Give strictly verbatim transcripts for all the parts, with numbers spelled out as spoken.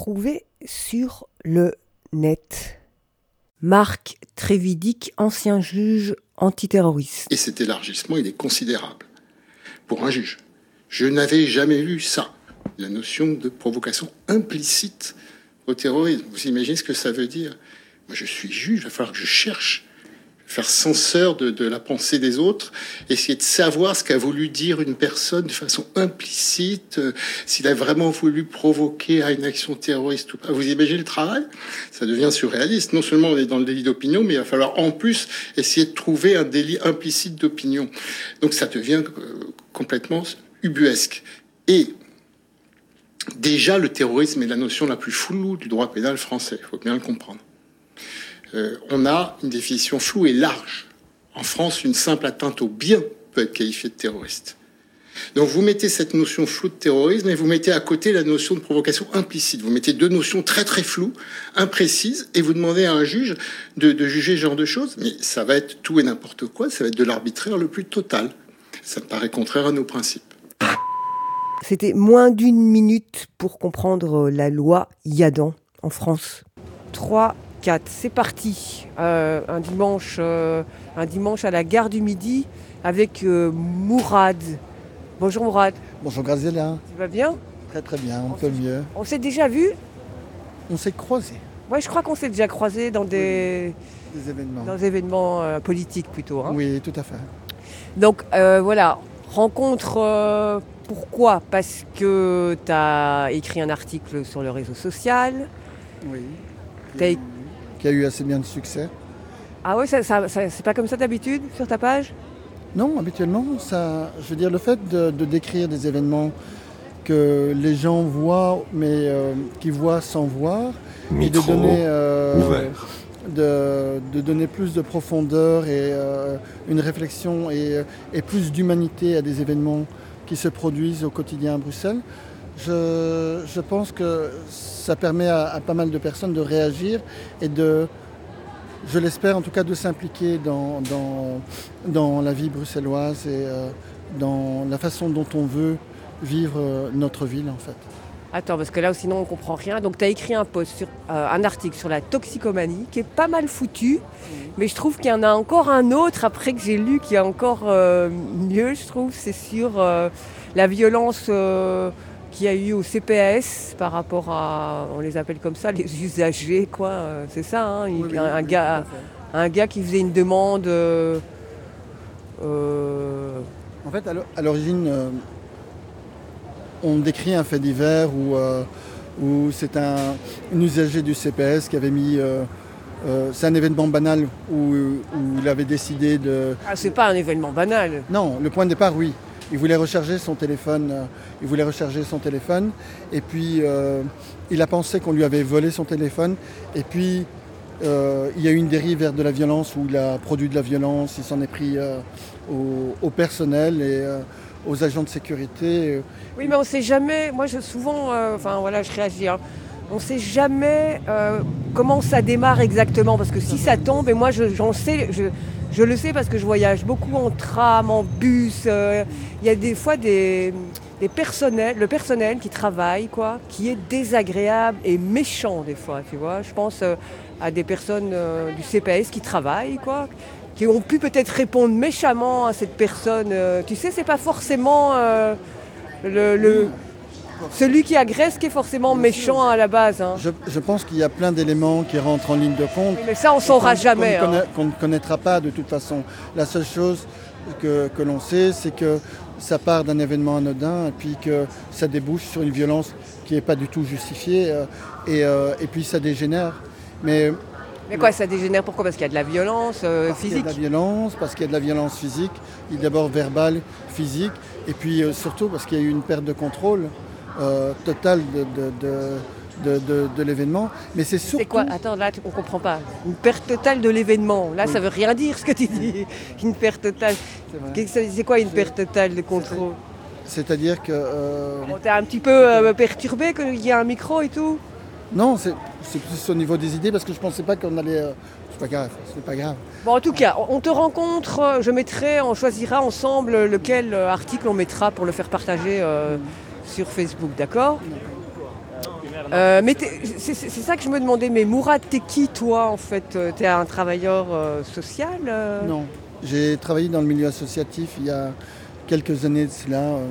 trouver sur le net. Marc Trévidic, ancien juge antiterroriste. Et cet élargissement, il est considérable pour un juge. Je n'avais jamais vu ça, la notion de provocation implicite au terrorisme. Vous imaginez ce que ça veut dire ? Moi, je suis juge, il va falloir que je cherche, faire censeur de, de la pensée des autres, essayer de savoir ce qu'a voulu dire une personne de façon implicite, euh, s'il a vraiment voulu provoquer à une action terroriste ou pas. Vous imaginez le travail ? Ça devient surréaliste. Non seulement on est dans le délit d'opinion, mais il va falloir en plus essayer de trouver un délit implicite d'opinion. Donc ça devient euh, complètement ubuesque. Et déjà, le terrorisme est la notion la plus floue du droit pénal français. Il faut bien le comprendre. Euh, on a une définition floue et large. En France, une simple atteinte au bien peut être qualifiée de terroriste. Donc vous mettez cette notion floue de terrorisme et vous mettez à côté la notion de provocation implicite. Vous mettez deux notions très très floues, imprécises, et vous demandez à un juge de, de juger ce genre de choses. Mais ça va être tout et n'importe quoi, ça va être de l'arbitraire le plus total. Ça me paraît contraire à nos principes. C'était moins d'une minute pour comprendre la loi Yadan en France. trois, quatre, c'est parti. Euh, un, dimanche, euh, un dimanche à la gare du Midi avec euh, Mourad. Bonjour Mourad. Bonjour Graziella. Tu vas bien ? Très très bien, un peu mieux. On s'est déjà vu ? On s'est croisés. Ouais, je crois qu'on s'est déjà croisés dans des, oui, des événements, dans des événements euh, politiques plutôt. Hein. Oui, tout à fait. Donc euh, voilà, rencontre... Euh, Pourquoi ? Parce que tu as écrit un article sur le réseau social. Oui. T'as... Qui a eu assez bien de succès. Ah ouais, ça, ça, ça, c'est pas comme ça d'habitude sur ta page ? Non, habituellement, ça, je veux dire, le fait de, de décrire des événements que les gens voient, mais euh, qui voient sans voir, Micro et de donner, euh, ouvert. De, de donner plus de profondeur et euh, une réflexion et, et plus d'humanité à des événements qui se produisent au quotidien à Bruxelles, je, je pense que ça permet à, à pas mal de personnes de réagir et de, je l'espère en tout cas, de s'impliquer dans, dans, dans la vie bruxelloise et euh, dans la façon dont on veut vivre notre ville en fait. Attends, parce que là sinon on comprend rien. Donc tu as écrit un post, sur, euh, un article sur la toxicomanie qui est pas mal foutu, mmh. mais je trouve qu'il y en a encore un autre après que j'ai lu qui est encore euh, mieux, je trouve. C'est sur euh, la violence euh, qu'il y a eu au C P A S par rapport à, on les appelle comme ça, les usagers, quoi. Euh, c'est ça, hein, oui, oui, un, un, oui, gars, un gars qui faisait une demande. Euh, euh... En fait, à l'origine. Euh... On décrit un fait divers où, euh, où c'est un, un usager du C P S qui avait mis... Euh, euh, c'est un événement banal où, où il avait décidé de... Ah, c'est pas un événement banal. Non, le point de départ, oui. Il voulait recharger son téléphone. Euh, il voulait recharger son téléphone. Et puis, euh, il a pensé qu'on lui avait volé son téléphone. Et puis, euh, il y a eu une dérive vers de la violence où il a produit de la violence. Il s'en est pris euh, au, au personnel et... Euh, aux agents de sécurité. Oui, mais on ne sait jamais, moi je, souvent, euh, enfin voilà, je réagis, hein. On ne sait jamais euh, comment ça démarre exactement, parce que si ça tombe, et moi je, j'en sais, je, je le sais parce que je voyage beaucoup en tram, en bus, euh, il y a des fois des, des personnels, le personnel qui travaille, quoi, qui est désagréable et méchant des fois, tu vois. Je pense euh, à des personnes euh, du C P S qui travaillent, quoi, qui ont pu peut-être répondre méchamment à cette personne. Euh, tu sais, c'est pas forcément euh, le, le, celui qui agresse qui est forcément méchant à la base. Hein. Je, je pense qu'il y a plein d'éléments qui rentrent en ligne de compte. Mais ça, on ne saura jamais. Qu'on, hein. ne connaît, qu'on ne connaîtra pas de toute façon. La seule chose que, que l'on sait, c'est que ça part d'un événement anodin et puis que ça débouche sur une violence qui n'est pas du tout justifiée euh, et, euh, et puis ça dégénère. Mais... Mais quoi, ça dégénère pourquoi ? Parce qu'il y a de la violence euh, parce physique. Parce qu'il y a de la violence, parce qu'il y a de la violence physique, d'abord verbale, physique, et puis euh, surtout parce qu'il y a eu une perte de contrôle euh, totale de, de, de, de, de, de l'événement. Mais c'est surtout... C'est quoi ? Attends, là, on ne comprend pas. Une perte totale de l'événement. Là, oui. Ça ne veut rien dire ce que tu dis. Une perte totale. C'est, c'est quoi une c'est... perte totale de contrôle ? C'est-à-dire que... Euh... Bon, t'es un petit peu euh, perturbé qu'il y a un micro et tout ? Non, c'est, c'est plus au niveau des idées parce que je ne pensais pas qu'on allait... Euh, c'est pas grave, c'est pas grave. Bon, en tout cas, on te rencontre, je mettrai, on choisira ensemble lequel article on mettra pour le faire partager euh, mmh. sur Facebook, d'accord ? Euh, mais t'es- c'est c'est- c'est ça que je me demandais, mais Mourad, t'es qui toi en fait? T'es un travailleur euh, social euh Non, j'ai travaillé dans le milieu associatif il y a quelques années de cela. euh,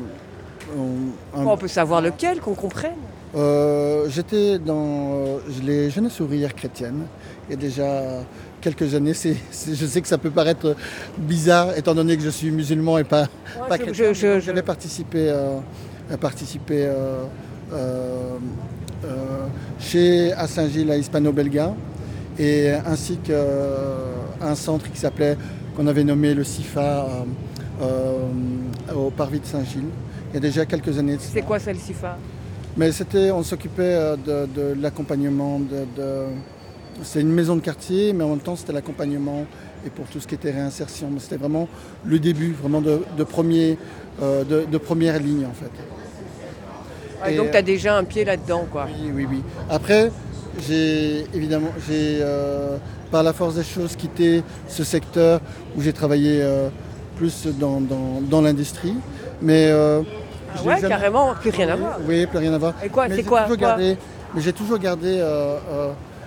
on- un- Bon, on peut savoir lequel, qu'on comprenne. Euh, J'étais dans euh, les Jeunesses ouvrières chrétiennes il y a déjà quelques années. C'est- c'est- je sais que ça peut paraître bizarre étant donné que je suis musulman et pas, Ouais, pas je- chrétien. je- je- je- J'avais participé, euh, à participer euh, euh, euh, chez à Saint-Gilles à Hispano-Belga et ainsi qu'un centre qui s'appelait, qu'on avait nommé le CIFA euh, euh, au Parvis de Saint-Gilles. Il y a déjà quelques années. de cela. C'est quoi ça le CIFA? Mais c'était, on s'occupait euh, de, de l'accompagnement. De, de- c'est une maison de quartier, mais en même temps c'était l'accompagnement et pour tout ce qui était réinsertion. Mais c'était vraiment le début, vraiment de, de, premier, euh, de, de première ligne en fait. Ouais, Et, donc tu as déjà un pied là-dedans, quoi. Oui, oui, oui. Après, j'ai évidemment, j'ai euh, par la force des choses quitté ce secteur où j'ai travaillé euh, plus dans, dans, dans l'industrie. Mais euh, Ah je l'ai ouais, jamais- carrément, plus rien à voir. Oui, plus rien à voir. Et quoi, Mais c'est j'ai quoi, toujours quoi gardé, Mais j'ai toujours gardé euh, euh,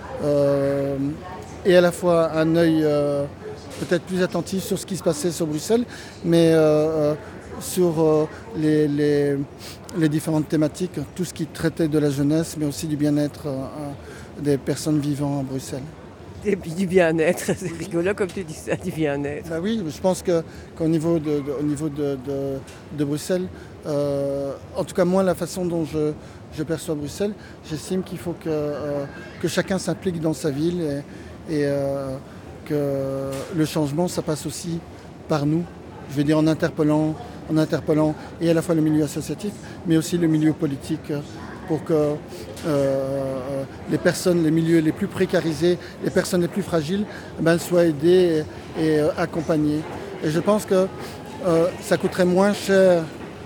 euh, et à la fois un œil euh, peut-être plus attentif sur ce qui se passait sur Bruxelles, mais euh, euh, sur euh, les, les, les différentes thématiques, tout ce qui traitait de la jeunesse, mais aussi du bien-être euh, euh, des personnes vivant à Bruxelles. Et puis du bien-être, c'est rigolo comme tu dis ça, du bien-être. Bah oui, je pense que, qu'au niveau de, de- au niveau de, de- de Bruxelles, euh, en tout cas moi, la façon dont je, je perçois Bruxelles, j'estime qu'il faut que, euh, que chacun s'implique dans sa ville et, et, euh, que le changement, ça passe aussi par nous. Je veux dire en interpellant, en interpellant et à la fois le milieu associatif, mais aussi le milieu politique, euh, pour que euh, les personnes, les milieux les plus précarisés, les personnes les plus fragiles, ben, soient aidées et, et, euh, accompagnées. Et je pense que euh, ça coûterait moins cher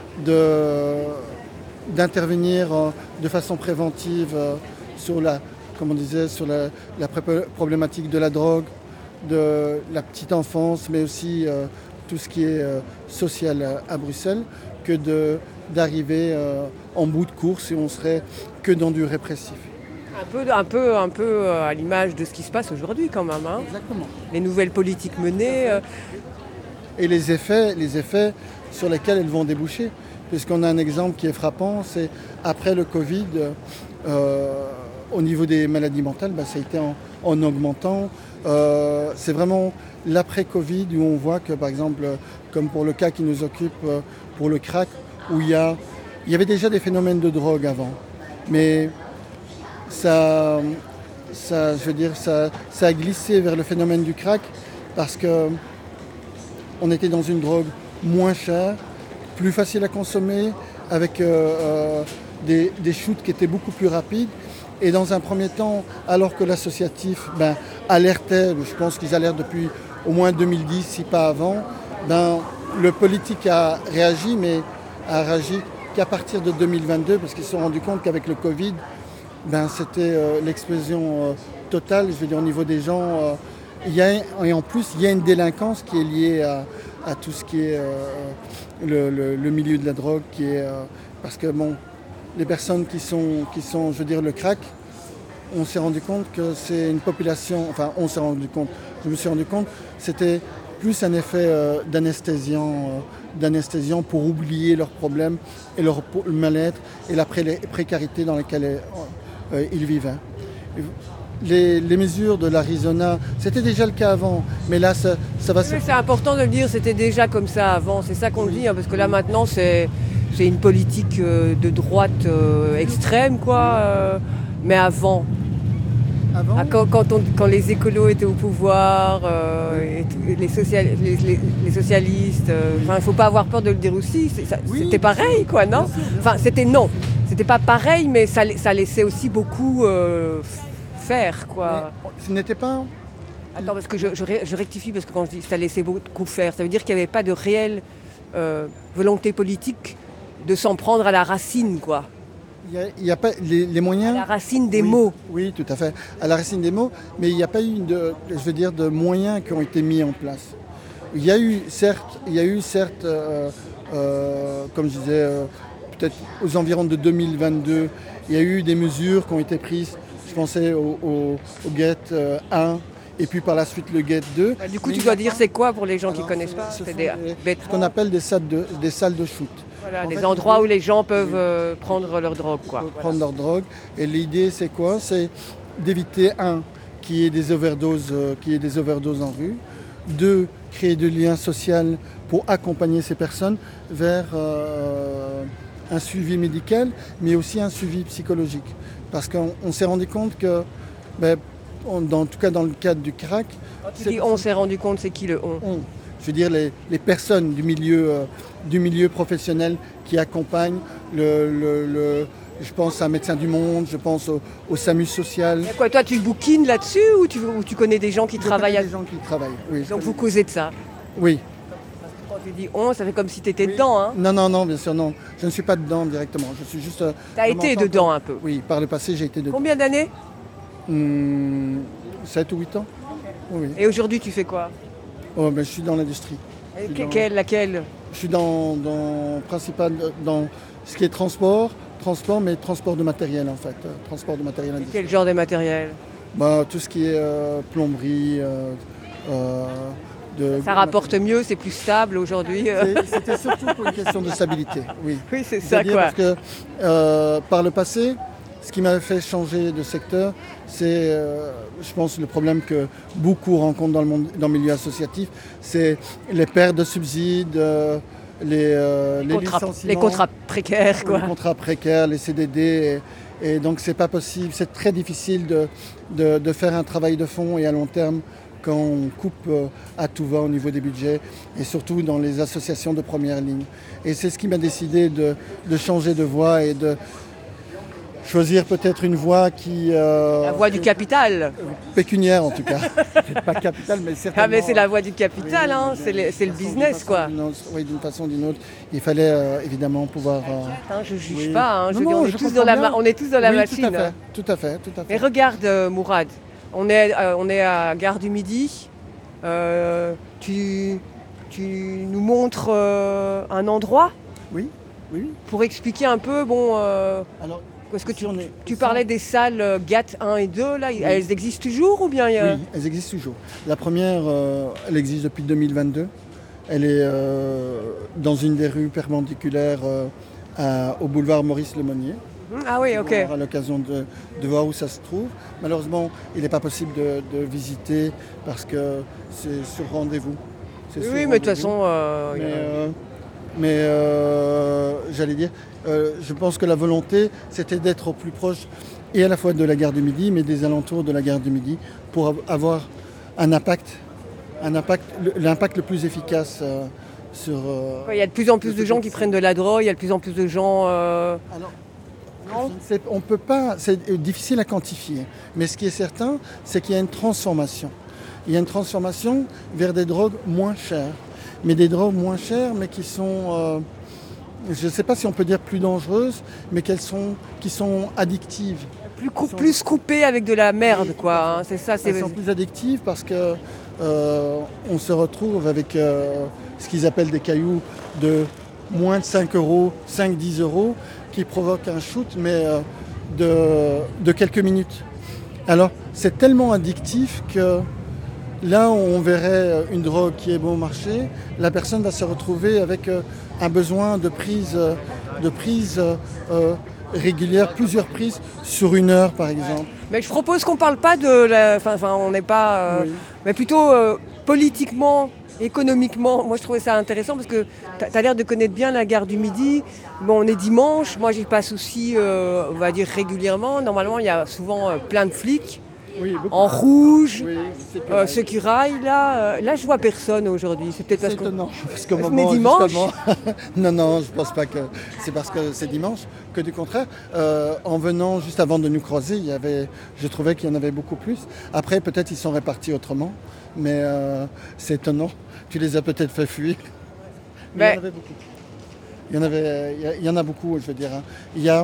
de, d'intervenir euh, de façon préventive euh, sur la, comme on disait, sur la, la pré- problématique de la drogue, de la petite enfance, mais aussi euh, tout ce qui est euh, social à, à Bruxelles, que de, d'arriver euh, en bout de course et on serait que dans du répressif. Un peu, un peu, un peu euh, à l'image de ce qui se passe aujourd'hui quand même. Hein. Exactement. Les nouvelles politiques menées. euh, Et les effets, les effets sur lesquels elles vont déboucher. Puisqu'on a un exemple qui est frappant, c'est après le Covid, euh, au niveau des maladies mentales, bah, ça a été en, en augmentant. Euh, c'est vraiment l'après-Covid où on voit que, par exemple, comme pour le cas qui nous occupe, euh, pour le crack, où il y, a, il y avait déjà des phénomènes de drogue avant. Mais ça, ça, je veux dire, ça, ça a glissé vers le phénomène du crack parce que on était dans une drogue moins chère, plus facile à consommer, avec euh, euh, des, des shoots qui étaient beaucoup plus rapides. Et dans un premier temps, alors que l'associatif ben, alertait, je pense qu'ils alertent depuis au moins deux mille dix, si pas avant, ben, le politique a réagi, mais a réagi qu'à partir de deux mille vingt-deux, parce qu'ils se sont rendus compte qu'avec le Covid, ben, c'était euh, l'explosion euh, totale, je veux dire, au niveau des gens. Euh, il y a, et en plus, il y a une délinquance qui est liée à, à tout ce qui est euh, le, le, le milieu de la drogue, qui est, euh, parce que bon, les personnes qui sont, qui sont, je veux dire, le crack, on s'est rendu compte que c'est une population, enfin on s'est rendu compte, je me suis rendu compte, c'était plus un effet euh, d'anesthésiant, euh, d'anesthésiant pour oublier leurs problèmes et leur mal-être et la pré- précarité dans laquelle euh, euh, ils vivaient. Les, les mesures de l'Arizona, c'était déjà le cas avant, mais là ça, ça va se... C'est important de le dire, c'était déjà comme ça avant, c'est ça qu'on dit, hein, parce que là maintenant c'est, c'est une politique euh, de droite euh, extrême, quoi, euh, mais avant, Avant, ah, quand, quand, on- quand les écolos étaient au pouvoir, euh, et tout- et les, social- les, les- les socialistes, euh, enfin, il ne faut pas avoir peur de le dire aussi, c'est- ça- Oui, c'était pareil, quoi, non? bien sûr, bien Enfin, c'était non, c'était pas pareil, mais ça, la- ça laissait aussi beaucoup euh, faire, quoi. mais ce n'était pas... Attends, parce que je, je ré- je rectifie, parce que quand je dis ça laissait beaucoup faire, ça veut dire qu'il n'y avait pas de réelle euh, volonté politique de s'en prendre à la racine, quoi. Il y a, il y a pas les, les À moyens... la racine des Oui, mots. Oui, tout à fait. À la racine des mots, mais il n'y a pas eu de, je veux dire, de moyens qui ont été mis en place. Il y a eu, certes, il y a eu, certes, euh, euh, comme je disais, euh, peut-être aux environs de deux mille vingt-deux, il y a eu des mesures qui ont été prises, je pensais au, au, au GET euh, un, et puis par la suite le GET deux. Bah, du coup, Mais tu dois dire c'est quoi pour les gens qui ne connaissent pas? Ce C'est sont des des- ce qu'on appelle des salles de, des salles de shoot. voilà, En des fait, endroits l'idée- où les gens peuvent euh, prendre leur drogue, quoi. pour prendre leur drogue. Et l'idée, c'est quoi? C'est d'éviter, un, qu'il y ait des overdoses, euh, qu'il y ait des overdoses en rue. Deux, créer du lien social pour accompagner ces personnes vers euh, un suivi médical, mais aussi un suivi psychologique. Parce qu'on on s'est rendu compte que, ben, on- dans, en tout cas dans le cadre du crack, Quand tu ces dis on s'est rendu compte, c'est qui le on? on, je veux dire les, les personnes du milieu, euh, du milieu professionnel qui accompagnent le, le- le- je pense à Médecins du Monde, je pense au, au SAMU social. Et quoi, toi, tu bouquines là-dessus ou tu, ou tu connais des gens qui Je travaillent connais à... des gens qui travaillent. Oui, je Donc vous connais- causez de ça? oui. Quand tu dis on, ça fait comme si tu étais Oui. dedans, hein? Non, non, non, bien sûr, non. Je ne suis pas dedans directement. Je suis juste. euh, T'as je été m'entends dedans que- un peu. Oui, par le passé, j'ai été dedans. Combien d'années? Hmm, sept ou huit ans. Oui. oui. Et aujourd'hui, tu fais quoi? Oh, ben, je suis dans l'industrie. Et suis que- dans- quelle, laquelle? Je suis dans, dans, principal, dans ce qui est transport, transport, mais transport de matériel en fait. euh, Transport de matériel industriel. Quel genre de matériel? Bah, tout ce qui est euh, plomberie. euh, euh, de, Ça rapporte mieux, c'est plus stable aujourd'hui. euh. C'est- C'était surtout pour une question de stabilité, oui. Oui, c'est ça, C'est-à-dire quoi. parce que euh, par le passé, ce qui m'avait fait changer de secteur, c'est, euh, je pense, le problème que beaucoup rencontrent dans le, monde, dans le milieu associatif, c'est les pertes de subsides, euh, les, euh, les Contrats- licenciements, les contrats précaires, quoi. les contrats précaires, les C D D. Et, et donc, c'est pas possible, c'est très difficile de, de, de faire un travail de fond et à long terme quand on coupe euh, à tout va au niveau des budgets et surtout dans les associations de première ligne. Et c'est ce qui m'a décidé de, de changer de voie et de choisir peut-être une voie qui... euh, La voie du capital. pécuniaire en tout cas. pas capital, mais certainement... Ah, mais c'est la voie du capital, oui, hein. d'une- C'est le, c'est le d'une façon- business, d'une quoi. façon ou d'une autre. Oui, d'une façon ou d'une autre. Il fallait euh, évidemment pouvoir... euh, Hein, je juge oui. pas, hein. Je Non, veux dire, non, on, est je tous comprends dans la bien. ma- on est tous dans la oui, machine. Tout à fait, hein. tout à fait, tout à fait. Mais regarde, euh, Mourad, on est, euh, on est à Gare du Midi. Euh, tu, tu nous montres euh, un endroit Oui, oui. pour expliquer un peu, bon, euh, Alors, parce que si tu, on est- tu si parlais on- des salles euh, G A T un et deux, là, elles existent toujours ou bien il y a... Oui, elles existent toujours. La première, euh, elle existe depuis deux mille vingt-deux. Elle est euh, dans une des rues perpendiculaires euh, à- au boulevard Maurice-Lemonnier. Ah oui, ok. On aura l'occasion de, de voir où ça se trouve. Malheureusement, il n'est pas possible de, de visiter parce que c'est sur rendez-vous. C'est sur Oui, mais de toute rendez-vous. façon, euh, Mais, euh, mais, euh, j'allais dire, euh, je pense que la volonté, c'était d'être au plus proche et à la fois de la gare du Midi, mais des alentours de la gare du Midi, pour av- avoir un impact, un impact, le- l'impact le plus efficace euh, sur. euh, il y a de plus en plus de gens qui prennent de la drogue, il y a de plus en plus de gens... euh, Alors, c'est- on peut pas, c'est difficile à quantifier, mais ce qui est certain, c'est qu'il y a une transformation. Il y a une transformation vers des drogues moins chères, mais des drogues moins chères, mais qui sont, euh, je ne sais pas si on peut dire plus dangereuses, mais qu'elles sont, qui sont addictives. plus, cou- plus coupés avec de la merde, Oui, quoi. hein. C'est ça, c'est... Elles sont plus addictives parce que euh, on se retrouve avec euh, ce qu'ils appellent des cailloux de moins de cinq euros, cinq à dix euros, qui provoquent un shoot, mais euh, de, de quelques minutes. Alors, c'est tellement addictif que là où on verrait une drogue qui est bon marché, la personne va se retrouver avec euh, un besoin de prise, euh, de prise euh, euh, régulière, plusieurs prises sur une heure par exemple. Mais je propose qu'on parle pas de la... Enfin, enfin, on n'est pas... euh, Oui. Mais plutôt euh, politiquement, économiquement. Moi, je trouvais ça intéressant parce que tu as l'air de connaître bien la gare du Midi. Bon, on est dimanche. Moi, j'y passe aussi, euh, on va dire, régulièrement. Normalement, il y a souvent euh, plein de flics Oui, beaucoup. en rouge. Oui, c'est que- Euh, ceux qui raillent, là, euh, là je vois personne aujourd'hui. C'est peut-être parce C'est que... étonnant, parce qu'au On est moment, dimanche. justement- non, non, je pense pas que c'est parce que c'est dimanche, que du contraire. Euh, en venant juste avant de nous croiser, il y avait, je trouvais qu'il y en avait beaucoup plus. Après, peut-être ils sont répartis autrement, mais euh, c'est étonnant. Tu les as peut-être fait fuir. Mais Mais- il y en avait beaucoup. Il y en avait, il y a- il y en a beaucoup, je veux dire. hein. Il y a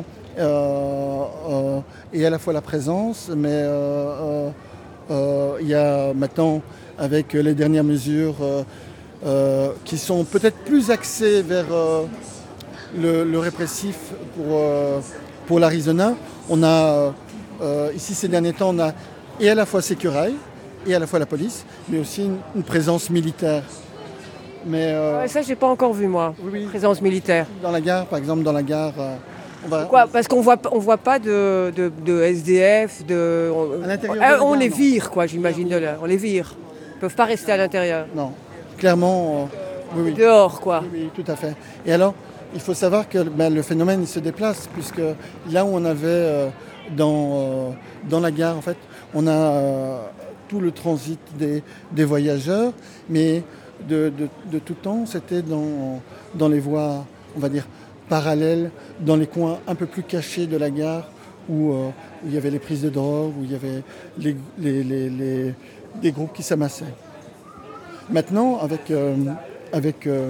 euh, euh, et à la fois la présence, mais euh, euh, euh, il y a maintenant avec les dernières mesures euh, euh, qui sont peut-être plus axées vers euh, le, le répressif pour, euh, pour l'Arizona, on a, euh, ici ces derniers temps, on a et à la fois Sécurail, et à la fois la police, mais aussi une, une présence militaire. Mais, euh, Ouais, ça, j'ai pas encore vu, moi, oui, oui. présence militaire. Dans la gare, par exemple, dans la gare, euh, on va... Quoi, parce qu'on voit, on voit pas de, de, de S D F, de, on, À l'intérieur Ah, de la on gare, les non. vire, quoi, j'imagine, de là. On les vire. Ils peuvent pas rester à l'intérieur. Non, clairement, euh, oui, oui. Dehors, quoi. Oui, oui, tout à fait. Et alors, il faut savoir que ben, le phénomène il se déplace, puisque là où on avait euh, dans, euh, dans la gare, en fait, on a euh, tout le transit des, des voyageurs, mais de, de, de tout temps, c'était dans, dans les voies, on va dire, parallèles, dans les coins un peu plus cachés de la gare, où, euh, où il y avait les prises de drogue, où il y avait les, les, les, les, des groupes qui s'amassaient. Maintenant, avec... Euh, avec euh,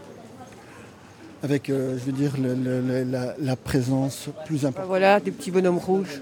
avec, euh, je veux dire, le, le, le, la, la présence plus importante. Voilà, des petits bonhommes rouges.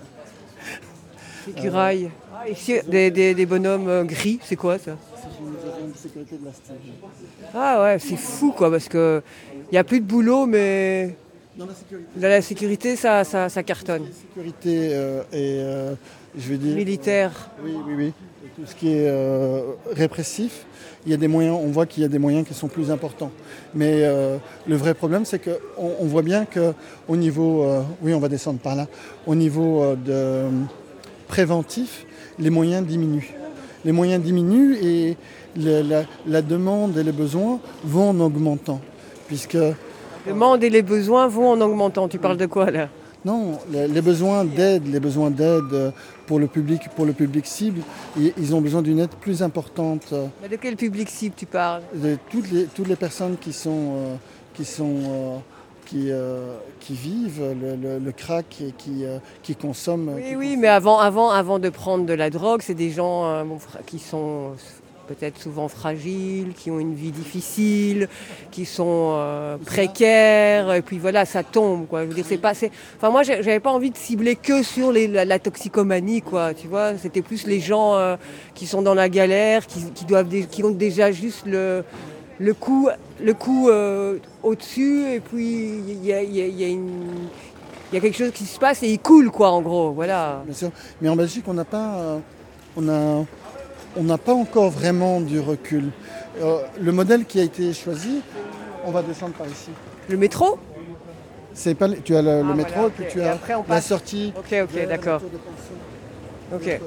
Sécurail. Ah, ici, des, des, des bonhommes euh, gris, c'est quoi ça? C'est une zone de sécurité de la Stige. Ah ouais, c'est fou, quoi, parce que il n'y a plus de boulot, mais Dans la sécurité, dans la sécurité, ça, ça, ça cartonne. la sécurité euh, et, euh, je veux dire... Militaire. Oui, oui, oui. Et tout ce qui est euh, répressif, il y a des moyens, on voit qu'il y a des moyens qui sont plus importants. Mais euh, le vrai problème, c'est qu'on on voit bien qu'au niveau, euh, oui, on va descendre par là, au niveau euh, de, euh, préventif, les moyens diminuent. Les moyens diminuent et le, la, la demande et les besoins vont en augmentant. Puisque, La demande et les besoins vont en augmentant. Tu parles de quoi, là? non, les, les besoins d'aide, les besoins d'aide pour le public, pour le public cible, ils, ils ont besoin d'une aide plus importante. Mais de quel public cible tu parles? De toutes les, toutes les personnes qui sont, euh, qui, sont euh, qui, euh, qui vivent le, le, le crack et qui, euh, qui consomment. Oui, qui oui, consomment. mais avant, avant, avant de prendre de la drogue, c'est des gens euh, bon, fra- qui sont peut-être souvent fragiles, qui ont une vie difficile, qui sont euh, précaires, et puis voilà, ça tombe, quoi. Je veux dire, c'est pas, c'est... Enfin, moi, j'ai- j'avais pas envie de cibler que sur les, la, la toxicomanie, quoi. Tu vois, c'était plus les gens euh, qui sont dans la galère, qui, qui doivent, dé- qui ont déjà juste le le coup, le coup euh, au-dessus, et puis il y a, il y a- il y a une il y a quelque chose qui se passe et il coule, quoi, en gros, voilà. Bien sûr. Mais en Belgique, on n'a pas, euh, on a, on n'a pas encore vraiment du recul. Euh, le modèle qui a été choisi, on va descendre par ici. Le métro? C'est pas, le- tu as le, le Ah, métro, voilà, puis ok. tu Et as après, on la passe. sortie. Ok, ok, vers la d'accord. tour de pension. Ok.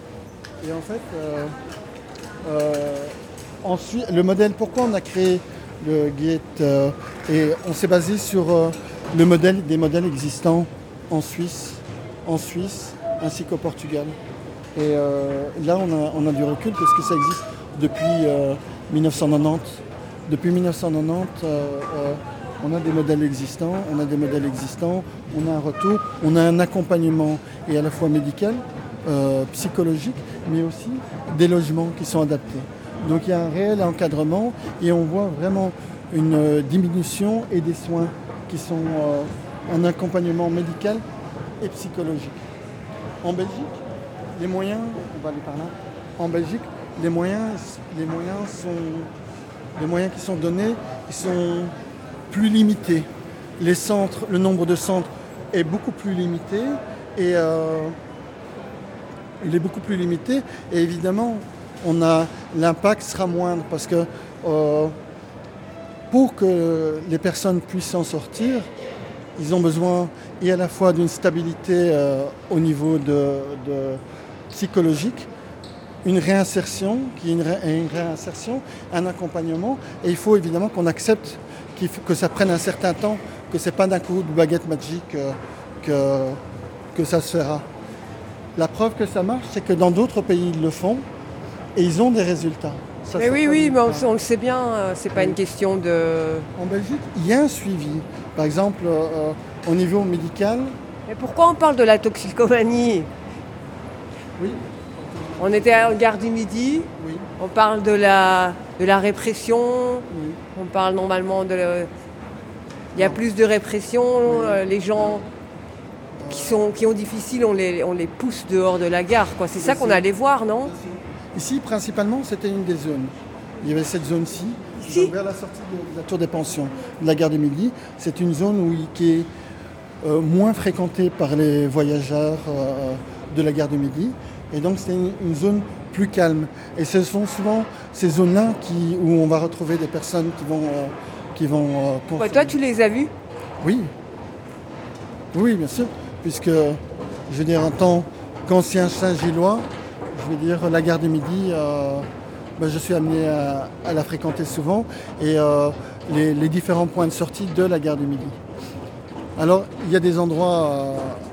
Et en fait, euh, euh, ensuite, le modèle, pourquoi on a créé le gate euh, et on s'est basé sur euh, le modèle, des modèles existants en Suisse, en Suisse ainsi qu'au Portugal. Et euh, là, on a, on a du recul parce que ça existe depuis euh, mille neuf cent quatre-vingt-dix. Depuis mille neuf cent quatre-vingt-dix, euh, euh, on a des modèles existants, on a des modèles existants, on a un retour, on a un accompagnement et à la fois médical, euh, psychologique, mais aussi des logements qui sont adaptés. Donc il y a un réel encadrement et on voit vraiment une euh, diminution et des soins qui sont euh, un accompagnement médical et psychologique. En Belgique, les moyens, on va aller par là, en Belgique, les moyens, les moyens, sont, les moyens qui sont donnés ils sont plus limités. Les centres, le nombre de centres est beaucoup plus limité et euh, il est beaucoup plus limité et évidemment on a l'impact sera moindre parce que euh, pour que les personnes puissent s'en sortir, ils ont besoin et à la fois d'une stabilité euh, au niveau de, de psychologique, une réinsertion, qui est une, ré, une réinsertion, un accompagnement, et il faut évidemment qu'on accepte qu'il faut, que ça prenne un certain temps, que c'est pas d'un coup de baguette magique euh, que, que ça se fera. La preuve que ça marche, c'est que dans d'autres pays ils le font et ils ont des résultats. Ça, Mais ça oui, pas oui, mais on, résultat. on le sait bien, euh, c'est pas Oui. une question de... En Belgique, il y a un suivi. Par exemple, euh, au niveau médical, Mais pourquoi on parle de la toxicomanie? oui, On était à la gare du Midi, oui, on parle de la, de la répression, oui. on parle normalement de... le- Il y a plus de répression, euh, les gens qui, sont, qui ont difficile, on les, on les pousse dehors de la gare, quoi. C'est ça qu'on allait voir, non? Ici, principalement, c'était une des zones. Il y avait cette zone-ci, Ici vers la sortie de la tour des pensions, de la gare du Midi. C'est une zone où il, qui est euh, moins fréquentée par les voyageurs euh, de la gare du Midi. Et donc c'est une, une zone plus calme. Et ce sont souvent ces zones-là qui, où on va retrouver des personnes qui vont, euh, qui vont euh, consommer. Ouais, toi, tu les as vus? Oui. Oui, bien sûr. Puisque, je veux dire, en tant qu'ancien Saint-Gillois, je veux dire, la gare du Midi, euh, ben, je suis amené à, à la fréquenter souvent. Et euh, les, les différents points de sortie de la gare du Midi. Alors, il y a des endroits... Euh,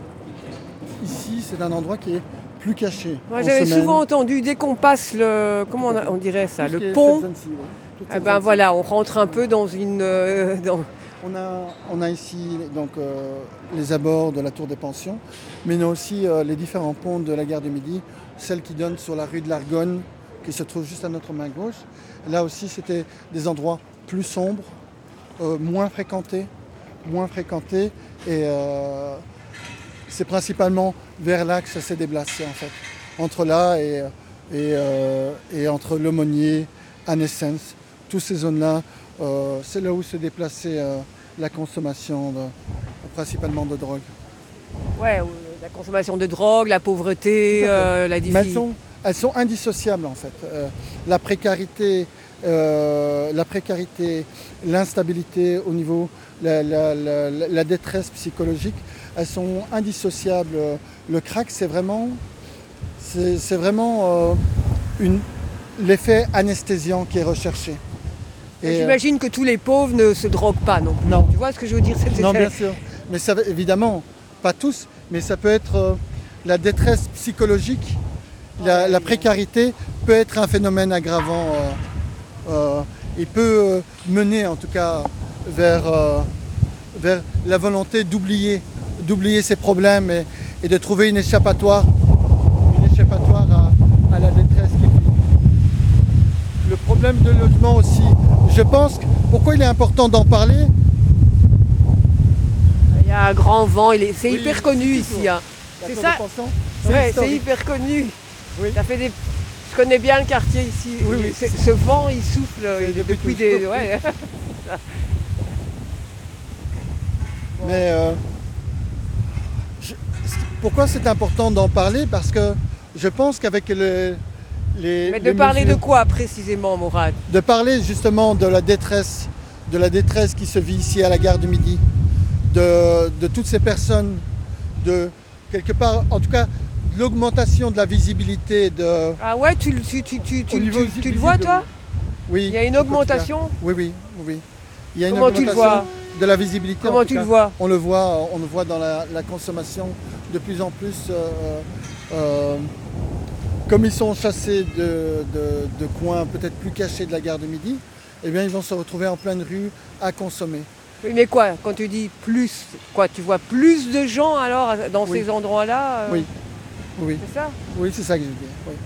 ici, c'est un endroit qui est plus caché. Moi, j'avais souvent entendu, dès qu'on passe le... Comment on, a, on dirait ça? Le pont. Eh ben voilà, on rentre un peu dans une... Euh, dans... On a, on a ici donc, euh, les abords de la Tour des Pensions, mais on a aussi euh, les différents ponts de la gare du Midi, celle qui donne sur la rue de l'Argonne, qui se trouve juste à notre main gauche. Là aussi, c'était des endroits plus sombres, euh, moins fréquentés, moins fréquentés, et euh, c'est principalement vers là que ça s'est déplacé en fait, entre là et, et, euh, et entre l'Aumônier, Anne-Essence, toutes ces zones-là, euh, c'est là où se déplaçait euh, la consommation, de, principalement de drogue. Ouais, la consommation de drogue, la pauvreté, euh, la difficulté. Elles sont, elles sont indissociables en fait. Euh, la précarité, euh, la précarité, l'instabilité au niveau, la, la, la, la détresse psychologique, elles sont indissociables. Le crack, c'est vraiment, c'est, c'est vraiment euh, une, l'effet anesthésiant qui est recherché. Et j'imagine que tous les pauvres ne se droguent pas non plus. Non. Tu vois ce que je veux dire? C'est Non, bien sûr. Mais ça, évidemment, pas tous, mais ça peut être euh, la détresse psychologique, la, la précarité peut être un phénomène aggravant. Euh, euh, il peut euh, mener en tout cas vers, euh, vers la volonté d'oublier, d'oublier ses problèmes et, et de trouver une échappatoire, une échappatoire à, à la détresse qu'il vit. Le problème de logement aussi, je pense, que, pourquoi il est important d'en parler? Il y a un grand vent, il est, c'est oui, hyper connu ici. Hein. C'est ça? C'est, ouais, c'est hyper connu. Oui. Ça fait des... Je connais bien le quartier ici. Oui, oui. C'est, ce vent, il souffle depuis des... Ouais. Mais euh, je, pourquoi c'est important d'en parler? Parce que je pense qu'avec le, les... Mais de les parler mesures, de quoi précisément, Mourad? De parler justement de la détresse, de la détresse qui se vit ici à la gare du Midi, de, de toutes ces personnes, de quelque part, en tout cas, de l'augmentation de la visibilité de... Ah ouais, tu, tu, tu, tu, tu, tu, tu le vois toi? Oui. Il y a une augmentation? Oui, oui, oui. Il y a une Comment augmentation tu le vois? de la visibilité. Comment tu le vois? On le voit, on le voit dans la, la consommation de plus en plus. Euh, euh, comme ils sont chassés de, de, de coins peut-être plus cachés de la gare du Midi, eh bien ils vont se retrouver en pleine rue à consommer. Oui, mais quoi, quand tu dis plus, quoi, tu vois plus de gens alors dans oui. ces endroits-là euh... Oui. Oui. C'est ça? Oui, c'est ça que je veux dire. Oui.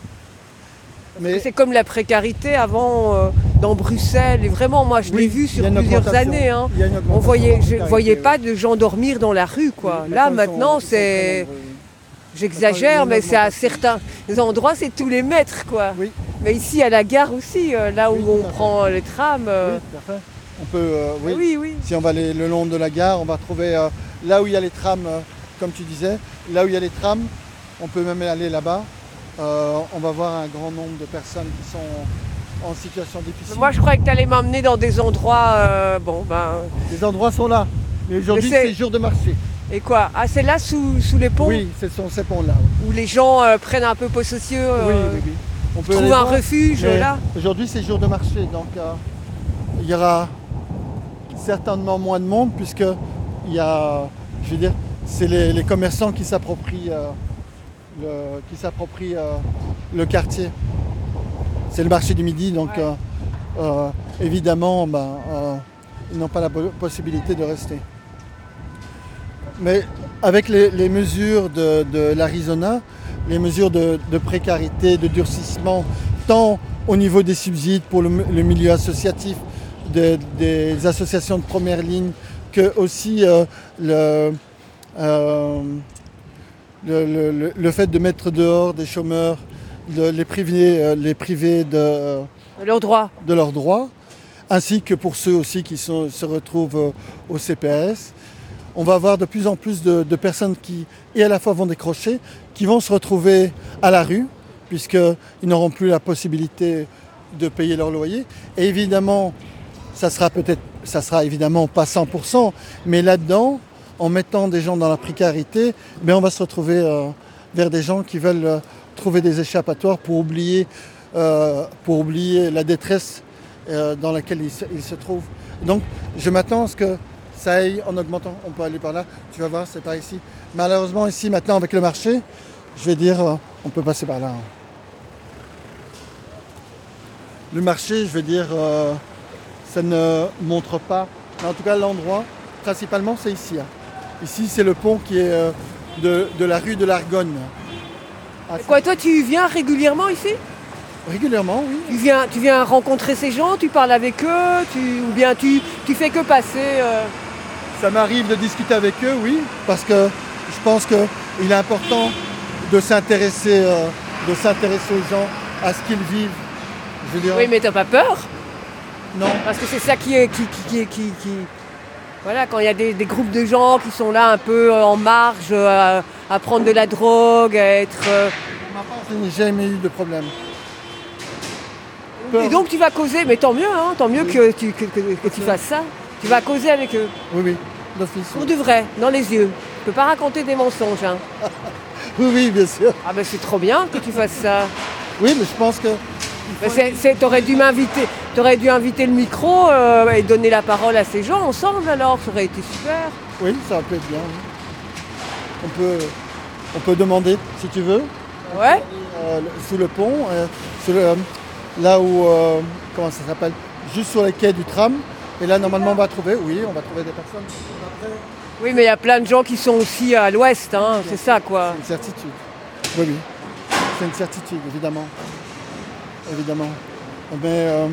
Mais c'est comme la précarité avant euh, dans Bruxelles. Et vraiment, moi, je oui, l'ai vu sur plusieurs années. Hein. On voyait, je ne voyais oui. pas de gens dormir dans la rue, quoi. Oui, là, maintenant, sont, c'est... Sont J'exagère, mais c'est à certains endroits, c'est tous les mètres, quoi. Oui. Mais ici, à la gare aussi, euh, là où oui, on prend les trams... Euh... Oui, tout à fait. On peut, euh, oui. oui, oui. Si on va aller le long de la gare, on va trouver euh, là où il y a les trams, euh, comme tu disais, là où il y a les trams, on peut même aller là-bas. Euh, on va voir un grand nombre de personnes qui sont en situation difficile. Moi, je croyais que tu allais m'emmener dans des endroits... Euh, bon, ben... Les endroits sont là. Mais aujourd'hui, mais c'est... c'est jour de marché. Et quoi? Ah, c'est là, sous, sous les ponts? Oui, ce sont ces ponts-là. Oui. Où les gens euh, prennent un peu possessieux, euh, oui, oui, oui. On peut trouvent un voir, refuge, là. Aujourd'hui, c'est jour de marché, donc euh, il y aura certainement moins de monde, puisque il y a, je veux dire, c'est les, les commerçants qui s'approprient... Euh, Le, qui s'approprie euh, le quartier. C'est le marché du Midi, donc ouais. euh, euh, évidemment, ben, euh, ils n'ont pas la possibilité de rester. Mais avec les, les mesures de, de l'Arizona, les mesures de, de précarité, de durcissement, tant au niveau des subsides pour le, le milieu associatif, de, des associations de première ligne, que aussi euh, le... Euh, Le, le, le fait de mettre dehors des chômeurs, de les priver, les priver de, de leurs droits, de leurs droits, ainsi que pour ceux aussi qui sont, se retrouvent au C P S. on va avoir de plus en plus de, de personnes qui, et à la fois vont décrocher, qui vont se retrouver à la rue, puisqu'ils n'auront plus la possibilité de payer leur loyer. Et évidemment, ça sera peut-être, ça sera évidemment pas cent pour cent, mais là-dedans, en mettant des gens dans la précarité, ben on va se retrouver euh, vers des gens qui veulent euh, trouver des échappatoires pour oublier, euh, pour oublier la détresse euh, dans laquelle ils se, ils se trouvent. Donc, je m'attends à ce que ça aille en augmentant. On peut aller par là, tu vas voir, c'est par ici. Malheureusement, ici, maintenant, avec le marché, je vais dire, euh, on peut passer par là. Le marché, je vais dire, euh, ça ne montre pas. Mais en tout cas, l'endroit, principalement, c'est ici. Hein. Ici, c'est le pont qui est euh, de, de la rue de l'Argonne. Ah, Quoi, toi, tu viens régulièrement ici? Régulièrement, oui. Tu viens, tu viens rencontrer ces gens, tu parles avec eux, tu, ou bien tu, tu fais que passer euh... Ça m'arrive de discuter avec eux, oui, parce que je pense qu'il est important de s'intéresser, euh, de s'intéresser aux gens, à ce qu'ils vivent. Je veux dire, Oui, mais t'as pas peur? non. Parce que c'est ça qui est... Qui, qui, qui, qui, qui... Voilà, quand il y a des, des groupes de gens qui sont là un peu en marge, à, à prendre de la drogue, à être... Euh... Je n'ai jamais eu de problème. Peur. Et donc tu vas causer, mais tant mieux, hein, tant mieux Oui. que, tu, que, que, que tu fasses ça. Tu vas causer avec eux. Oui, oui, d'office. Pour de vrai, dans les yeux. Tu peux pas raconter des mensonges. Hein. Oui, oui, bien sûr. Ah ben c'est trop bien que tu fasses ça. Oui, mais je pense que... Ben, c'est, c'est, t'aurais dû m'inviter, t'aurais dû inviter le micro euh, et donner la parole à ces gens ensemble alors, ça aurait été super. Oui, ça peut être bien. Oui. On peut, on peut demander, si tu veux, Ouais. euh, sous le pont, euh, sous le, là où, euh, comment ça s'appelle, juste sur les quais du tram. Et là, normalement, on va trouver, oui, on va trouver des personnes. Après, Oui, mais il y a plein de gens qui sont aussi à l'ouest, hein, c'est ça quoi. c'est une certitude. Oui, oui. C'est une certitude, évidemment. Évidemment. Mais euh,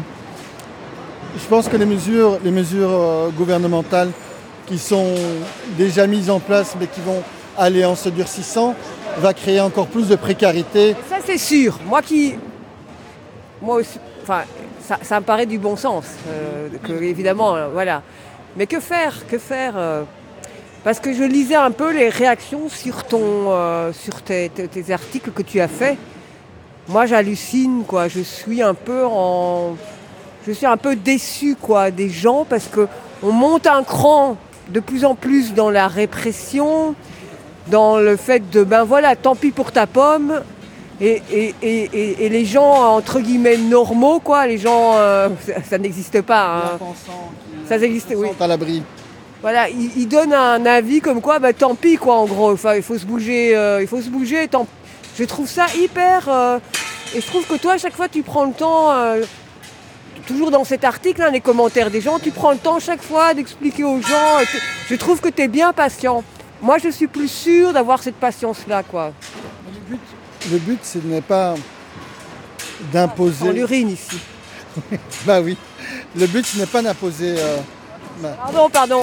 je pense que les mesures, les mesures euh, gouvernementales qui sont déjà mises en place, mais qui vont aller en se durcissant, va créer encore plus de précarité. Ça c'est sûr. Moi qui, moi aussi, enfin, ça, ça me paraît du bon sens, euh, que évidemment, euh, voilà. Mais que faire, que faire euh, Parce que je lisais un peu les réactions sur ton, euh, sur tes, tes, tes articles que tu as faits. Moi, j'hallucine, quoi. Je suis un peu en, je suis un peu déçue, quoi, des gens parce que on monte un cran de plus en plus dans la répression, dans le fait de, ben voilà, tant pis pour ta pomme. Et, et, et, et, et les gens, entre guillemets, normaux, quoi, les gens, euh, ça, ça n'existe pas. Hein. Ça existe, oui. À l'abri. Voilà, ils, ils donnent un avis comme quoi, bah, tant pis, quoi, en gros. Enfin, il faut se bouger, euh, il faut se bouger. Tant... Je trouve ça hyper... Euh, et je trouve que toi, à chaque fois, tu prends le temps... Euh, toujours dans cet article, hein, les commentaires des gens, tu prends le temps chaque fois d'expliquer aux gens. Et je trouve que tu es bien patient. Moi, je suis plus sûre d'avoir cette patience-là, quoi. Le but, le but ce n'est pas d'imposer... Dans l'urine, ici. Bah oui. Le but, ce n'est pas d'imposer... Euh, bah, Pardon, pardon.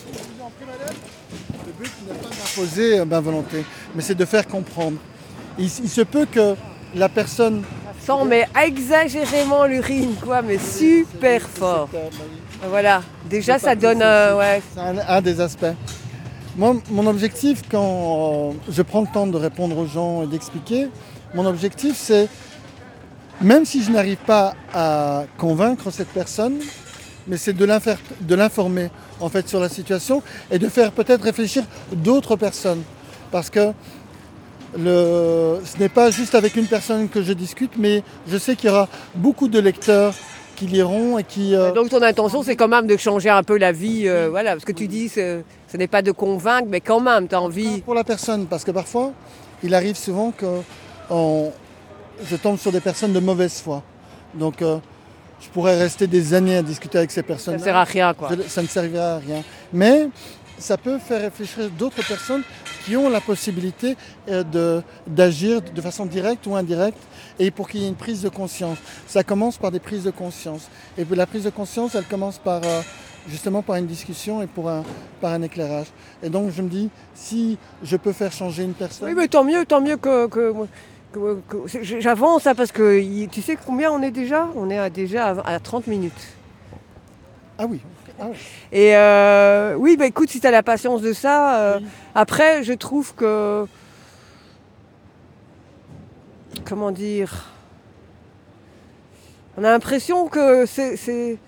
Le but n'est pas d'imposer euh, ma volonté, mais c'est de faire comprendre. Il, il se peut que la personne... Sans, mais exagérément l'urine, quoi, mais super fort. C'est, euh, bah oui. Voilà, déjà C'est ça pas- donne... c'est- euh, c'est- ouais. C'est un, un des aspects. Moi, mon objectif, quand euh, je prends le temps de répondre aux gens et d'expliquer, mon objectif, c'est, même si je n'arrive pas à convaincre cette personne, mais c'est de, l'infer- de l'informer en fait sur la situation et de faire peut-être réfléchir d'autres personnes. Parce que le, ce n'est pas juste avec une personne que je discute, mais je sais qu'il y aura beaucoup de lecteurs qui liront et qui... euh, Donc ton intention, c'est quand même de changer un peu la vie, euh, voilà, parce que tu dis, c'est- ce n'est pas de convaincre, mais quand même, tu as envie... Pour la personne, parce que parfois, il arrive souvent que on- je tombe sur des personnes de mauvaise foi. Donc, euh, je pourrais rester des années à discuter avec ces personnes. Ça ne sert à rien, quoi. Ça ne servira à rien. Mais ça peut faire réfléchir d'autres personnes qui ont la possibilité euh, de, d'agir de façon directe ou indirecte et pour qu'il y ait une prise de conscience. Ça commence par des prises de conscience. Et puis la prise de conscience, elle commence par... euh, justement par une discussion et pour un, par un éclairage. Et donc je me dis, si je peux faire changer une personne... Oui, mais tant mieux, tant mieux que... que, que- que- j'avance, hein, parce que y- tu sais combien on est déjà? On est à, déjà à, à trente minutes. Ah oui, Ah oui. Et euh, oui, bah écoute, si tu as la patience de ça, euh, Oui. après, je trouve que... Comment dire? On a l'impression que c'est, c'est-